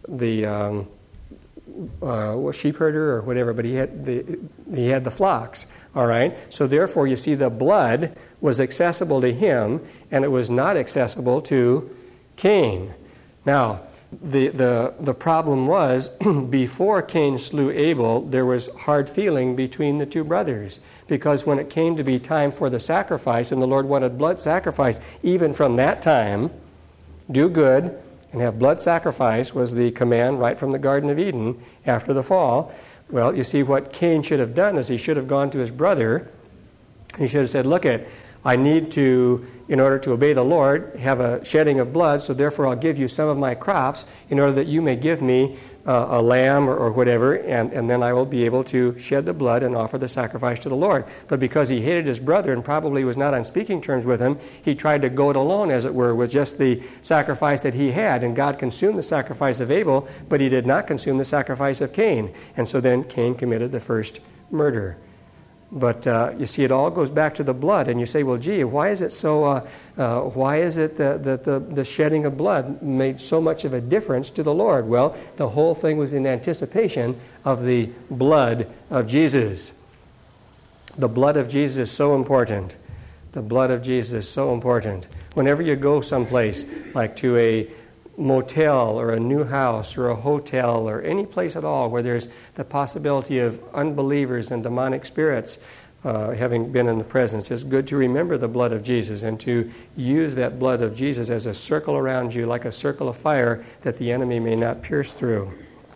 sheep herder or whatever, but he had the flocks. All right. So therefore, you see, the blood was accessible to him, and it was not accessible to Cain. Now, the problem was before Cain slew Abel, there was hard feeling between the two brothers, because when it came to be time for the sacrifice, and the Lord wanted blood sacrifice, even from that time, do good and have blood sacrifice was the command right from the Garden of Eden after the fall. Well, you see, what Cain should have done is he should have gone to his brother. He should have said, look, I need to, in order to obey the Lord, have a shedding of blood, so therefore I'll give you some of my crops in order that you may give me a lamb or whatever, and then I will be able to shed the blood and offer the sacrifice to the Lord. But because he hated his brother and probably was not on speaking terms with him, he tried to go it alone, as it were, with just the sacrifice that he had. And God consumed the sacrifice of Abel, but he did not consume the sacrifice of Cain. And so then Cain committed the first murder. But you see, it all goes back to the blood, and you say, well, gee, why is it so? Why is it that the shedding of blood made so much of a difference to the Lord? Well, the whole thing was in anticipation of the blood of Jesus. The blood of Jesus is so important. The blood of Jesus is so important. Whenever you go someplace, like to a motel or a new house or a hotel or any place at all where there's the possibility of unbelievers and demonic spirits having been in the presence, it's good to remember the blood of Jesus and to use that blood of Jesus as a circle around you, like a circle of fire, that the enemy may not pierce through.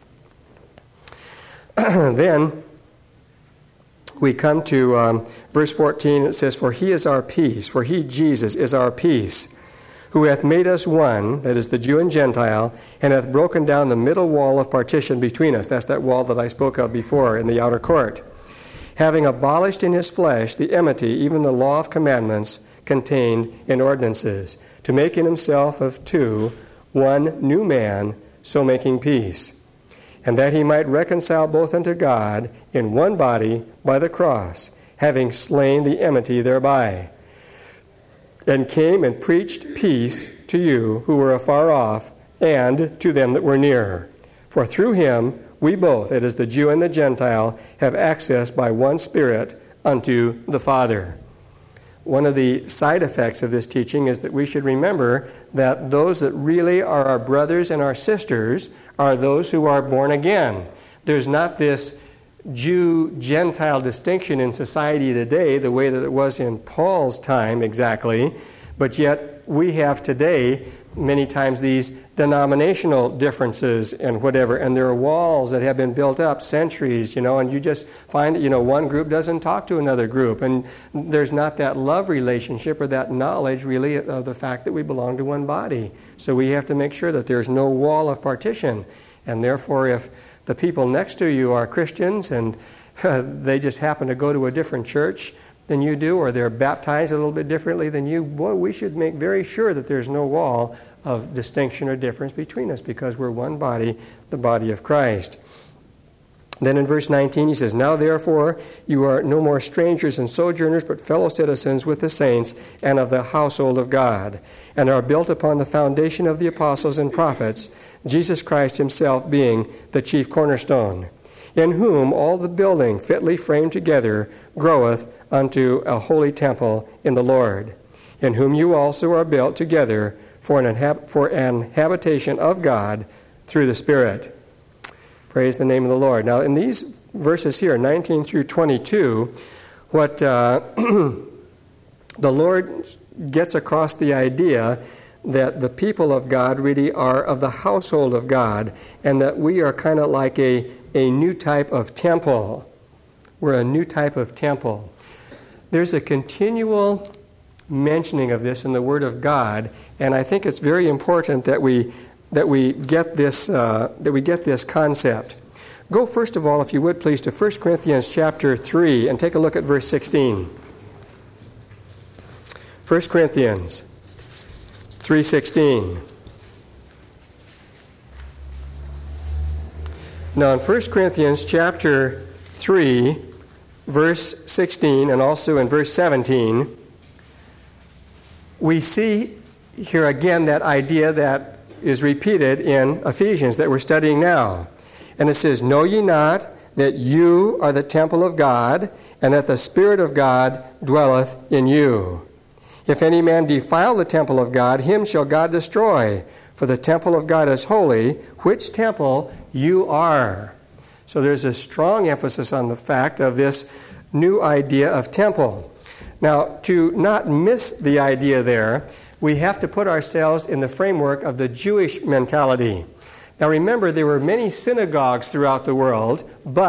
Then we come to verse 14. It says, for he is our peace, for he, Jesus, is our peace, who hath made us one, that is the Jew and Gentile, and hath broken down the middle wall of partition between us. That's that wall that I spoke of before in the outer court. Having abolished in his flesh the enmity, even the law of commandments contained in ordinances, to make in himself of two one new man, so making peace. And that he might reconcile both unto God in one body by the cross, having slain the enmity thereby. And came and preached peace to you who were afar off, and to them that were near. For through him we both, that is the Jew and the Gentile, have access by one Spirit unto the Father. One of the side effects of this teaching is that we should remember that those that really are our brothers and our sisters are those who are born again. There's not this Jew-Gentile distinction in society today the way that it was in Paul's time exactly, but yet we have today many times these denominational differences and whatever, and there are walls that have been built up centuries, and you just find that, one group doesn't talk to another group, and there's not that love relationship or that knowledge really of the fact that we belong to one body. So we have to make sure that there's no wall of partition, and therefore if the people next to you are Christians and they just happen to go to a different church than you do, or they're baptized a little bit differently than you, boy, we should make very sure that there's no wall of distinction or difference between us, because we're one body, the body of Christ. Then in verse 19 he says, now therefore you are no more strangers and sojourners, but fellow citizens with the saints and of the household of God, and are built upon the foundation of the apostles and prophets, Jesus Christ himself being the chief cornerstone, in whom all the building fitly framed together groweth unto a holy temple in the Lord, in whom you also are built together for an habitation of God through the Spirit. Praise the name of the Lord. Now, in these verses here, 19 through 22, what the Lord gets across the idea that the people of God really are of the household of God, and that we are kind of like a new type of temple. We're a new type of temple. There's a continual mentioning of this in the Word of God, and I think it's very important that we get this concept. Go first of all, if you would please, to 1 Corinthians chapter 3 and take a look at verse 16. 1 Corinthians 3:16. Now in 1 Corinthians chapter 3, verse 16, and also in verse 17, we see here again that idea that is repeated in Ephesians that we're studying now. And it says, know ye not that you are the temple of God, and that the Spirit of God dwelleth in you? If any man defile the temple of God, him shall God destroy. For the temple of God is holy, which temple you are. So there's a strong emphasis on the fact of this new idea of temple. Now, to not miss the idea there, we have to put ourselves in the framework of the Jewish mentality. Now remember, there were many synagogues throughout the world, but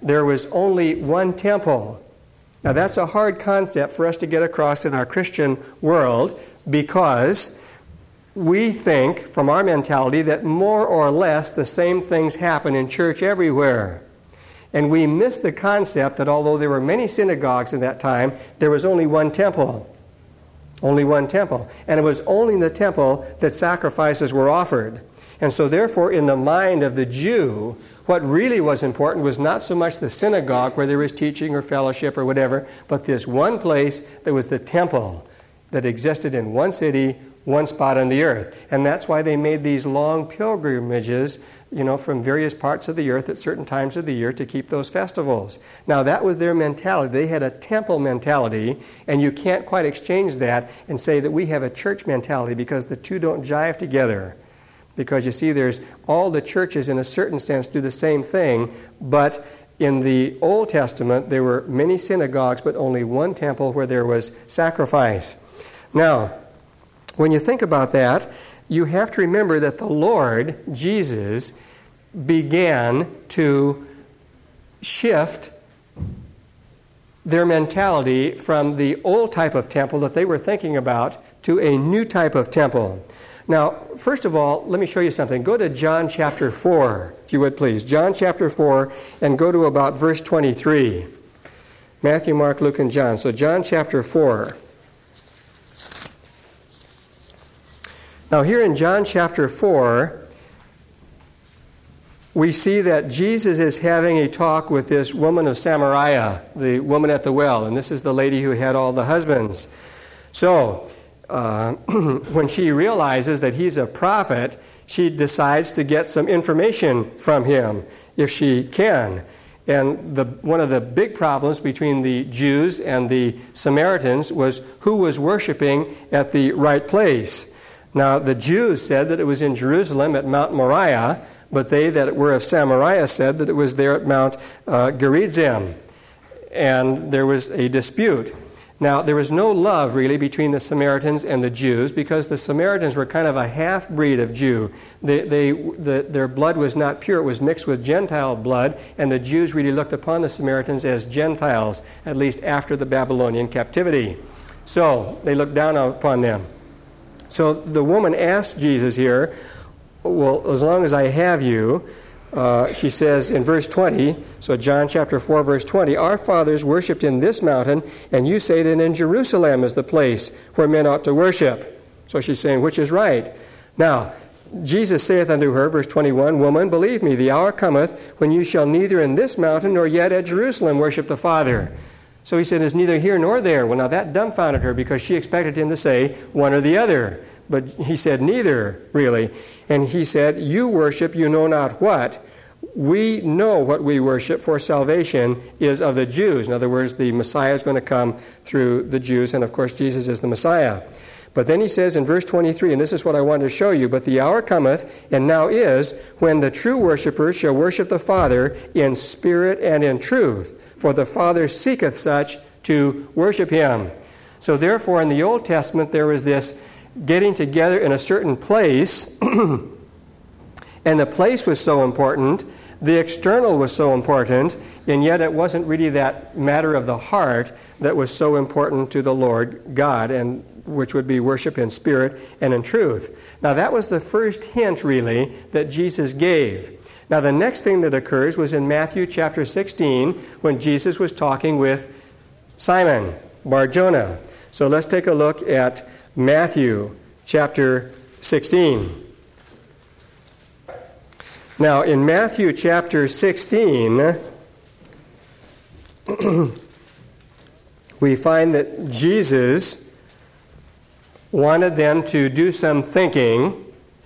there was only one temple. Now that's a hard concept for us to get across in our Christian world, because we think, from our mentality, that more or less the same things happen in church everywhere. And we miss the concept that although there were many synagogues in that time, there was only one temple. Only one temple. And it was only in the temple that sacrifices were offered. And so therefore, in the mind of the Jew, what really was important was not so much the synagogue where there was teaching or fellowship or whatever, but this one place that was the temple that existed in one city, one spot on the earth. And that's why they made these long pilgrimages, from various parts of the earth at certain times of the year to keep those festivals. Now, that was their mentality. They had a temple mentality, and you can't quite exchange that and say that we have a church mentality, because the two don't jive together. Because you see, there's all the churches in a certain sense do the same thing, but in the Old Testament there were many synagogues but only one temple where there was sacrifice. Now, when you think about that, you have to remember that the Lord, Jesus, began to shift their mentality from the old type of temple that they were thinking about to a new type of temple. Now, first of all, let me show you something. Go to John chapter 4, if you would please. John chapter 4, and go to about verse 23. Matthew, Mark, Luke, and John. So John chapter 4. Now here in John chapter 4, we see that Jesus is having a talk with this woman of Samaria, the woman at the well, and this is the lady who had all the husbands. So, when she realizes that he's a prophet, she decides to get some information from him, if she can. And one of the big problems between the Jews and the Samaritans was who was worshiping at the right place. Now, the Jews said that it was in Jerusalem at Mount Moriah, but they that were of Samaria said that it was there at Mount Gerizim. And there was a dispute. Now, there was no love, really, between the Samaritans and the Jews, because the Samaritans were kind of a half-breed of Jew. Their blood was not pure. It was mixed with Gentile blood, and the Jews really looked upon the Samaritans as Gentiles, at least after the Babylonian captivity. So, they looked down upon them. So the woman asked Jesus here, well, as long as I have you, she says in verse 20, so John chapter 4, verse 20, our fathers worshipped in this mountain, and you say that in Jerusalem is the place where men ought to worship. So she's saying, which is right? Now, Jesus saith unto her, verse 21, woman, believe me, the hour cometh when you shall neither in this mountain nor yet at Jerusalem worship the Father. So he said, it's neither here nor there. Well, now that dumbfounded her, because she expected him to say one or the other. But he said neither, really. And he said, you worship you know not what. We know what we worship, for salvation is of the Jews. In other words, the Messiah is going to come through the Jews, and of course Jesus is the Messiah. But then he says in verse 23, and this is what I wanted to show you, but the hour cometh, and now is, when the true worshipers shall worship the Father in spirit and in truth. For the Father seeketh such to worship him. So therefore, in the Old Testament, there was this getting together in a certain place, and the place was so important, the external was so important, and yet it wasn't really that matter of the heart that was so important to the Lord God, and which would be worship in spirit and in truth. Now that was the first hint, really, that Jesus gave. Now the next thing that occurs was in Matthew chapter 16, when Jesus was talking with Simon Bar-Jonah. So let's take a look at Matthew chapter 16. Now in Matthew chapter 16, we find that Jesus wanted them to do some thinking.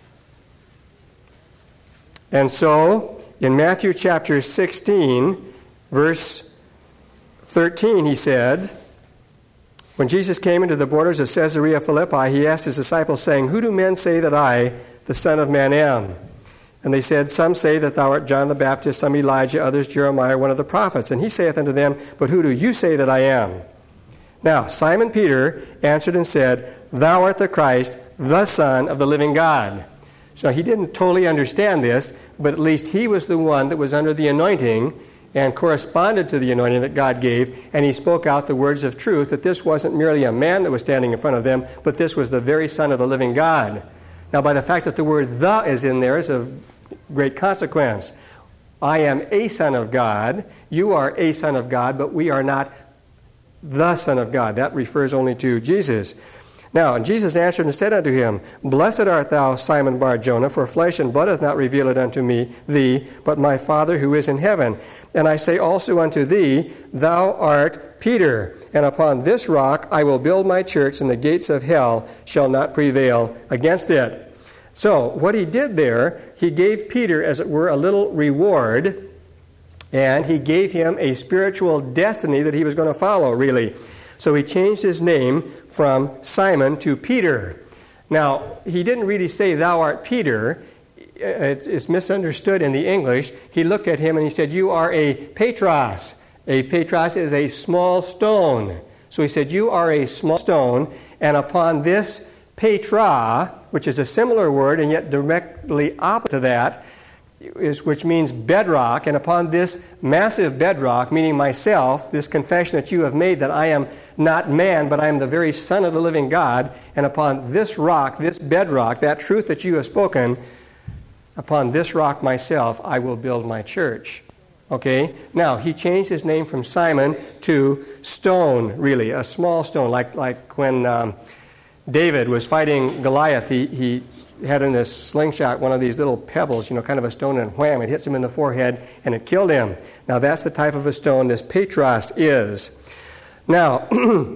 And so, in Matthew chapter 16, verse 13, he said, when Jesus came into the borders of Caesarea Philippi, he asked his disciples, saying, who do men say that I, the Son of Man, am? And they said, some say that thou art John the Baptist, some Elijah, others Jeremiah, one of the prophets. And he saith unto them, but who do you say that I am? Now, Simon Peter answered and said, thou art the Christ, the Son of the living God. So he didn't totally understand this, but at least he was the one that was under the anointing, and corresponded to the anointing that God gave, and he spoke out the words of truth, that this wasn't merely a man that was standing in front of them, but this was the very Son of the living God. Now, by the fact that the word "the" is in there is of great consequence. I am a son of God, you are a son of God, but we are not the Son of God. That refers only to Jesus. Now, and Jesus answered and said unto him, Blessed art thou, Simon Bar-Jonah, for flesh and blood hath not revealed it unto me, thee, but my Father who is in heaven. And I say also unto thee, Thou art Peter, and upon this rock I will build my church, and the gates of hell shall not prevail against it. So, what he did there, he gave Peter, as it were, a little reward, and he gave him a spiritual destiny that he was going to follow, really. So he changed his name from Simon to Peter. Now, he didn't really say, Thou art Peter. It's misunderstood in the English. He looked at him and he said, You are a Petros. A Petros is a small stone. So he said, You are a small stone, and upon this Petra, which is a similar word and yet directly opposite to that, which means bedrock, and upon this massive bedrock, meaning myself, this confession that you have made that I am not man, but I am the very Son of the living God, and upon this rock, this bedrock, that truth that you have spoken, upon this rock myself, I will build my church. Okay? Now, he changed his name from Simon to Stone, really, a small stone, like when David was fighting Goliath, he had in his slingshot one of these little pebbles, kind of a stone, and wham, it hits him in the forehead, and it killed him. Now, that's the type of a stone this Petros is. Now,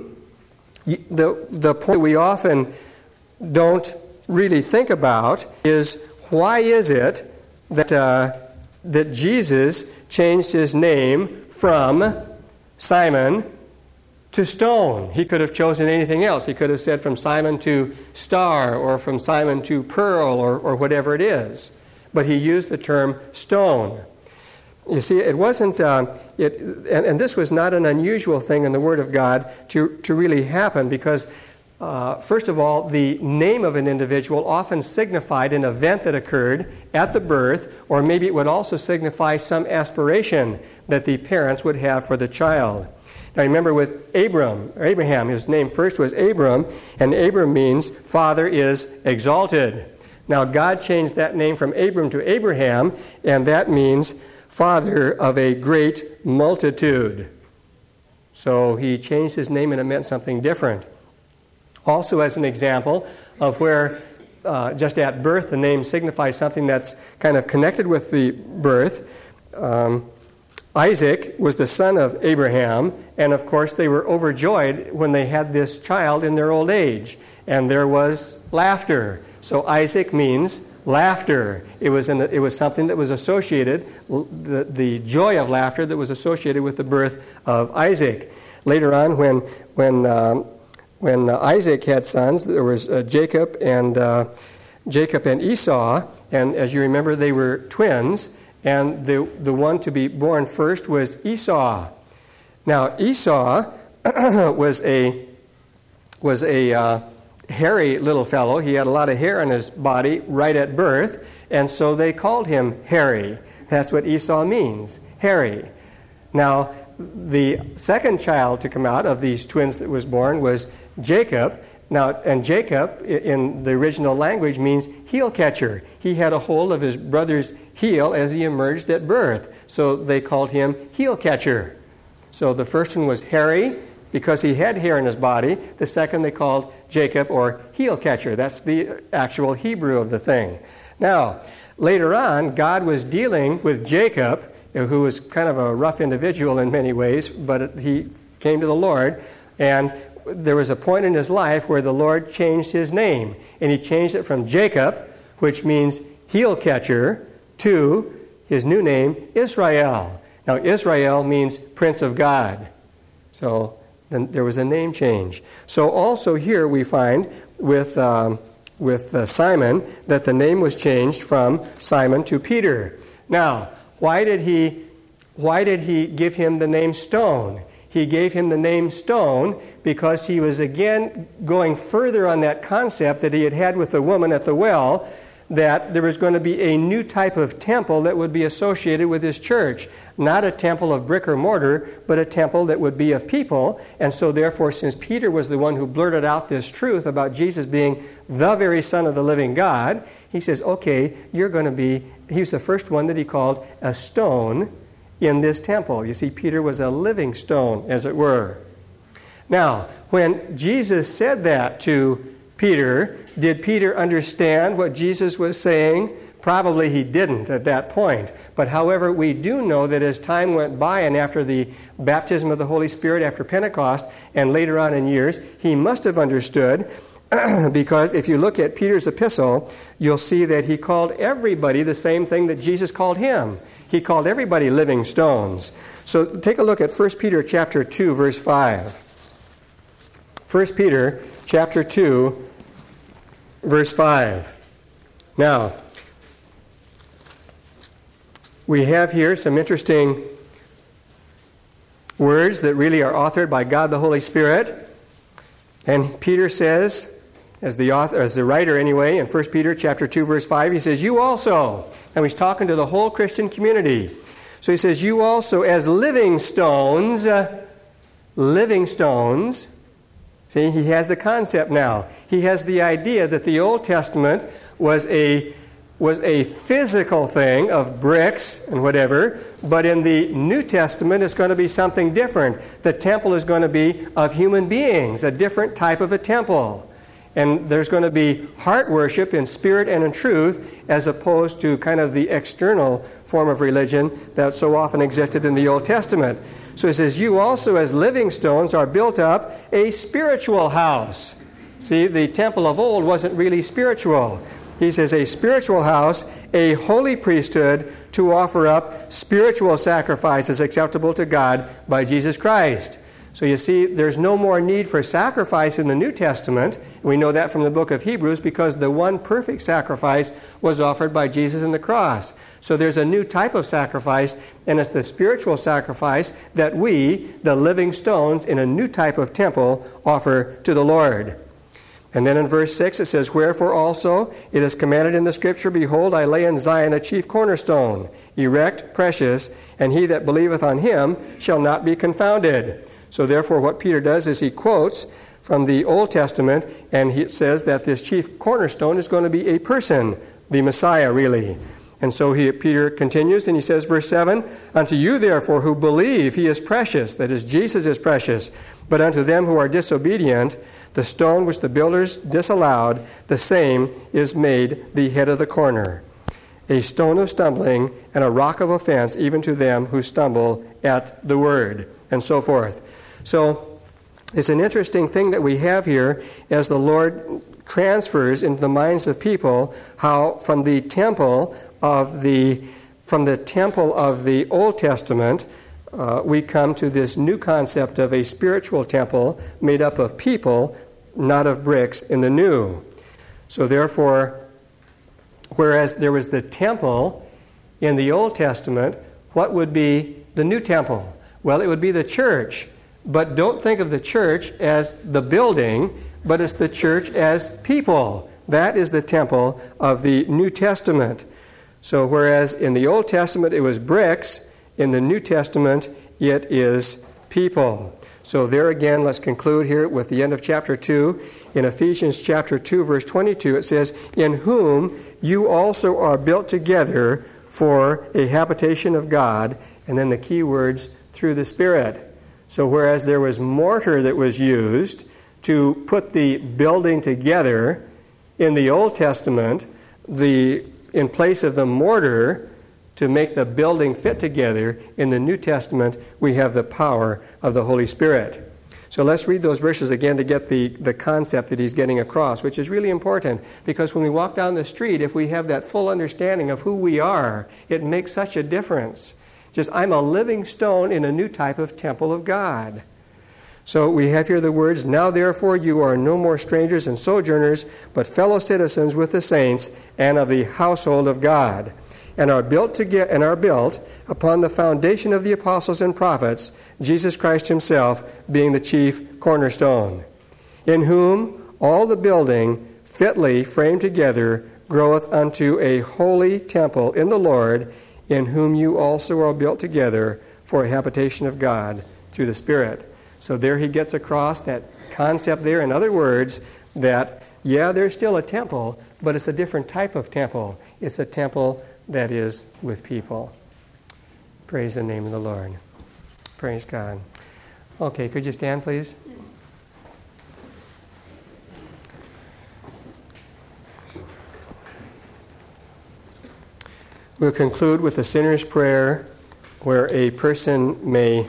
the point we often don't really think about is, why is it that Jesus changed his name from Simon to Stone? He could have chosen anything else. He could have said from Simon to Star, or from Simon to Pearl, or whatever it is. But he used the term Stone. You see, it wasn't, and this was not an unusual thing in the Word of God to really happen, because first of all, the name of an individual often signified an event that occurred at the birth, or maybe it would also signify some aspiration that the parents would have for the child. Now remember with Abraham, his name first was Abram, and Abram means Father is exalted. Now God changed that name from Abram to Abraham, and that means Father of a great multitude. So he changed his name and it meant something different. Also, as an example of where just at birth the name signifies something that's kind of connected with the birth, Isaac was the son of Abraham, and of course they were overjoyed when they had this child in their old age, and there was laughter. So Isaac means laughter. It was something that was associated, the joy of laughter that was associated with the birth of Isaac. Later on, when Isaac had sons, there was Jacob and Esau, and as you remember, they were twins. And the one to be born first was Esau. Now Esau was a hairy little fellow. He had a lot of hair on his body right at birth, and so they called him Hairy. That's what Esau means, hairy. Now the second child to come out of these twins that was born was Jacob. Now, and Jacob, in the original language, means heel catcher. He had a hold of his brother's heel as he emerged at birth. So they called him heel catcher. So the first one was hairy because he had hair in his body. The second they called Jacob, or heel catcher. That's the actual Hebrew of the thing. Now, later on, God was dealing with Jacob, who was kind of a rough individual in many ways, but he came to the Lord, and there was a point in his life where the Lord changed his name, and he changed it from Jacob, which means heel catcher, to his new name, Israel. Now, Israel means Prince of God. So then there was a name change. So also here we find with Simon that the name was changed from Simon to Peter. Now, why did he give him the name Stone? He gave him the name Stone because he was again going further on that concept that he had with the woman at the well, that there was going to be a new type of temple that would be associated with this church. Not a temple of brick or mortar, but a temple that would be of people. And so therefore, since Peter was the one who blurted out this truth about Jesus being the very Son of the living God, he says, okay, you're going to be, he's the first one that he called a stone in this temple. You see, Peter was a living stone, as it were. Now, when Jesus said that to Peter, did Peter understand what Jesus was saying? Probably he didn't at that point. But however, we do know that as time went by and after the baptism of the Holy Spirit after Pentecost and later on in years, he must have understood, because if you look at Peter's epistle, you'll see that he called everybody the same thing that Jesus called him. He called everybody living stones. So take a look at 1 Peter chapter 2, verse 5. 1 Peter chapter 2, verse 5. Now, we have here some interesting words that really are authored by God the Holy Spirit. And Peter says, as the writer anyway, in 1 Peter chapter 2, verse 5, he says, you also, and he's talking to the whole Christian community. So he says, you also as living stones, see, he has the concept now. He has the idea that the Old Testament was a physical thing of bricks and whatever, but in the New Testament it's going to be something different. The temple is going to be of human beings, a different type of a temple. And there's going to be heart worship in spirit and in truth, as opposed to kind of the external form of religion that so often existed in the Old Testament. So it says, you also as living stones are built up a spiritual house. See, the temple of old wasn't really spiritual. He says a spiritual house, a holy priesthood to offer up spiritual sacrifices acceptable to God by Jesus Christ. So you see, there's no more need for sacrifice in the New Testament. We know that from the book of Hebrews because the one perfect sacrifice was offered by Jesus on the cross. So there's a new type of sacrifice, and it's the spiritual sacrifice that we, the living stones in a new type of temple, offer to the Lord. And then in verse 6 it says, wherefore also it is commanded in the Scripture, behold, I lay in Zion a chief cornerstone, erect, precious, and he that believeth on him shall not be confounded. So therefore what Peter does is he quotes from the Old Testament, and he says that this chief cornerstone is going to be a person, the Messiah really. And so Peter continues and he says, verse 7, unto you therefore who believe he is precious, that is, Jesus is precious, but unto them who are disobedient, the stone which the builders disallowed, the same is made the head of the corner, a stone of stumbling and a rock of offense, even to them who stumble at the word, and so forth. So it's an interesting thing that we have here as the Lord transfers into the minds of people how from the temple of the Old Testament we come to this new concept of a spiritual temple made up of people, not of bricks, in the new. So therefore, whereas there was the temple in the Old Testament, what would be the new temple? Well, it would be the church. But don't think of the church as the building, but it's the church as people. That is the temple of the New Testament. So whereas in the Old Testament it was bricks, in the New Testament it is people. So there again, let's conclude here with the end of chapter 2. In Ephesians chapter 2, verse 22, it says, in whom you also are built together for a habitation of God, and then the key words, through the Spirit. So whereas there was mortar that was used to put the building together, in the Old Testament, in place of the mortar to make the building fit together, in the New Testament, we have the power of the Holy Spirit. So let's read those verses again to get the concept that he's getting across, which is really important, because when we walk down the street, if we have that full understanding of who we are, it makes such a difference. Just, I'm a living stone in a new type of temple of God. So we have here the words, now therefore you are no more strangers and sojourners, but fellow citizens with the saints and of the household of God, and are built upon the foundation of the apostles and prophets, Jesus Christ himself being the chief cornerstone, in whom all the building fitly framed together groweth unto a holy temple in the Lord, in whom you also are built together for a habitation of God through the Spirit. So there he gets across that concept there. In other words, that, yeah, there's still a temple, but it's a different type of temple. It's a temple that is with people. Praise the name of the Lord. Praise God. Okay, could you stand, please? We'll conclude with the sinner's prayer, where a person may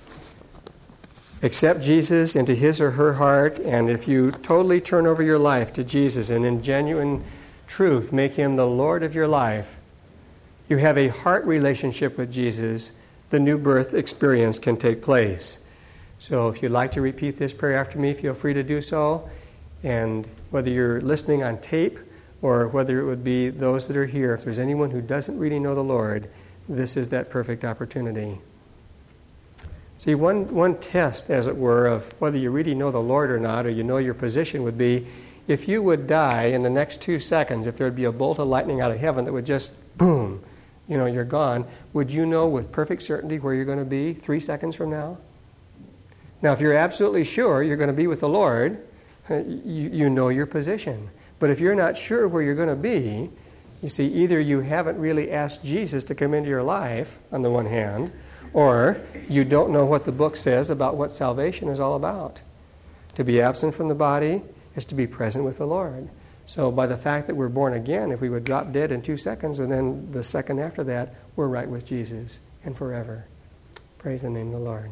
accept Jesus into his or her heart, and if you totally turn over your life to Jesus and in genuine truth make him the Lord of your life, you have a heart relationship with Jesus, the new birth experience can take place. So if you'd like to repeat this prayer after me, feel free to do so. And whether you're listening on tape or whether it would be those that are here, if there's anyone who doesn't really know the Lord, this is that perfect opportunity. See, one test, as it were, of whether you really know the Lord or not, or you know your position, would be if you would die in the next 2 seconds, if there would be a bolt of lightning out of heaven that would just, boom, you're gone, would you know with perfect certainty where you're going to be 3 seconds from now? Now, if you're absolutely sure you're going to be with the Lord, you know your position. But if you're not sure where you're going to be, you see, either you haven't really asked Jesus to come into your life, on the one hand, or you don't know what the book says about what salvation is all about. To be absent from the body is to be present with the Lord. So by the fact that we're born again, if we would drop dead in 2 seconds, and then the second after that, we're right with Jesus and forever. Praise the name of the Lord.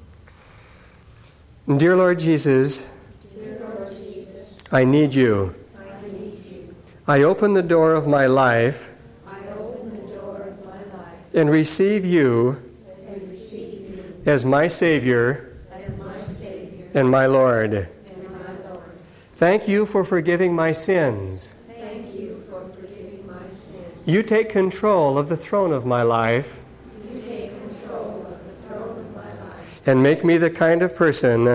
Dear Lord Jesus, I need you. I open the door of my life and receive you as my Savior and my Lord. Thank you for forgiving my sins. You take control of the throne of my life. And make me the kind of person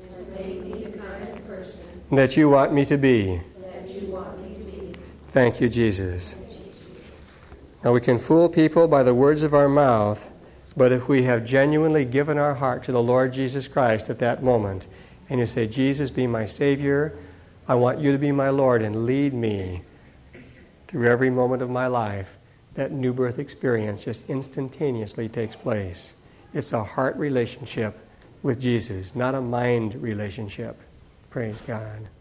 that you want me to be. Thank you, Jesus. Now, we can fool people by the words of our mouth, but if we have genuinely given our heart to the Lord Jesus Christ at that moment, and you say, Jesus, be my Savior, I want you to be my Lord and lead me through every moment of my life, that new birth experience just instantaneously takes place. It's a heart relationship with Jesus, not a mind relationship. Praise God.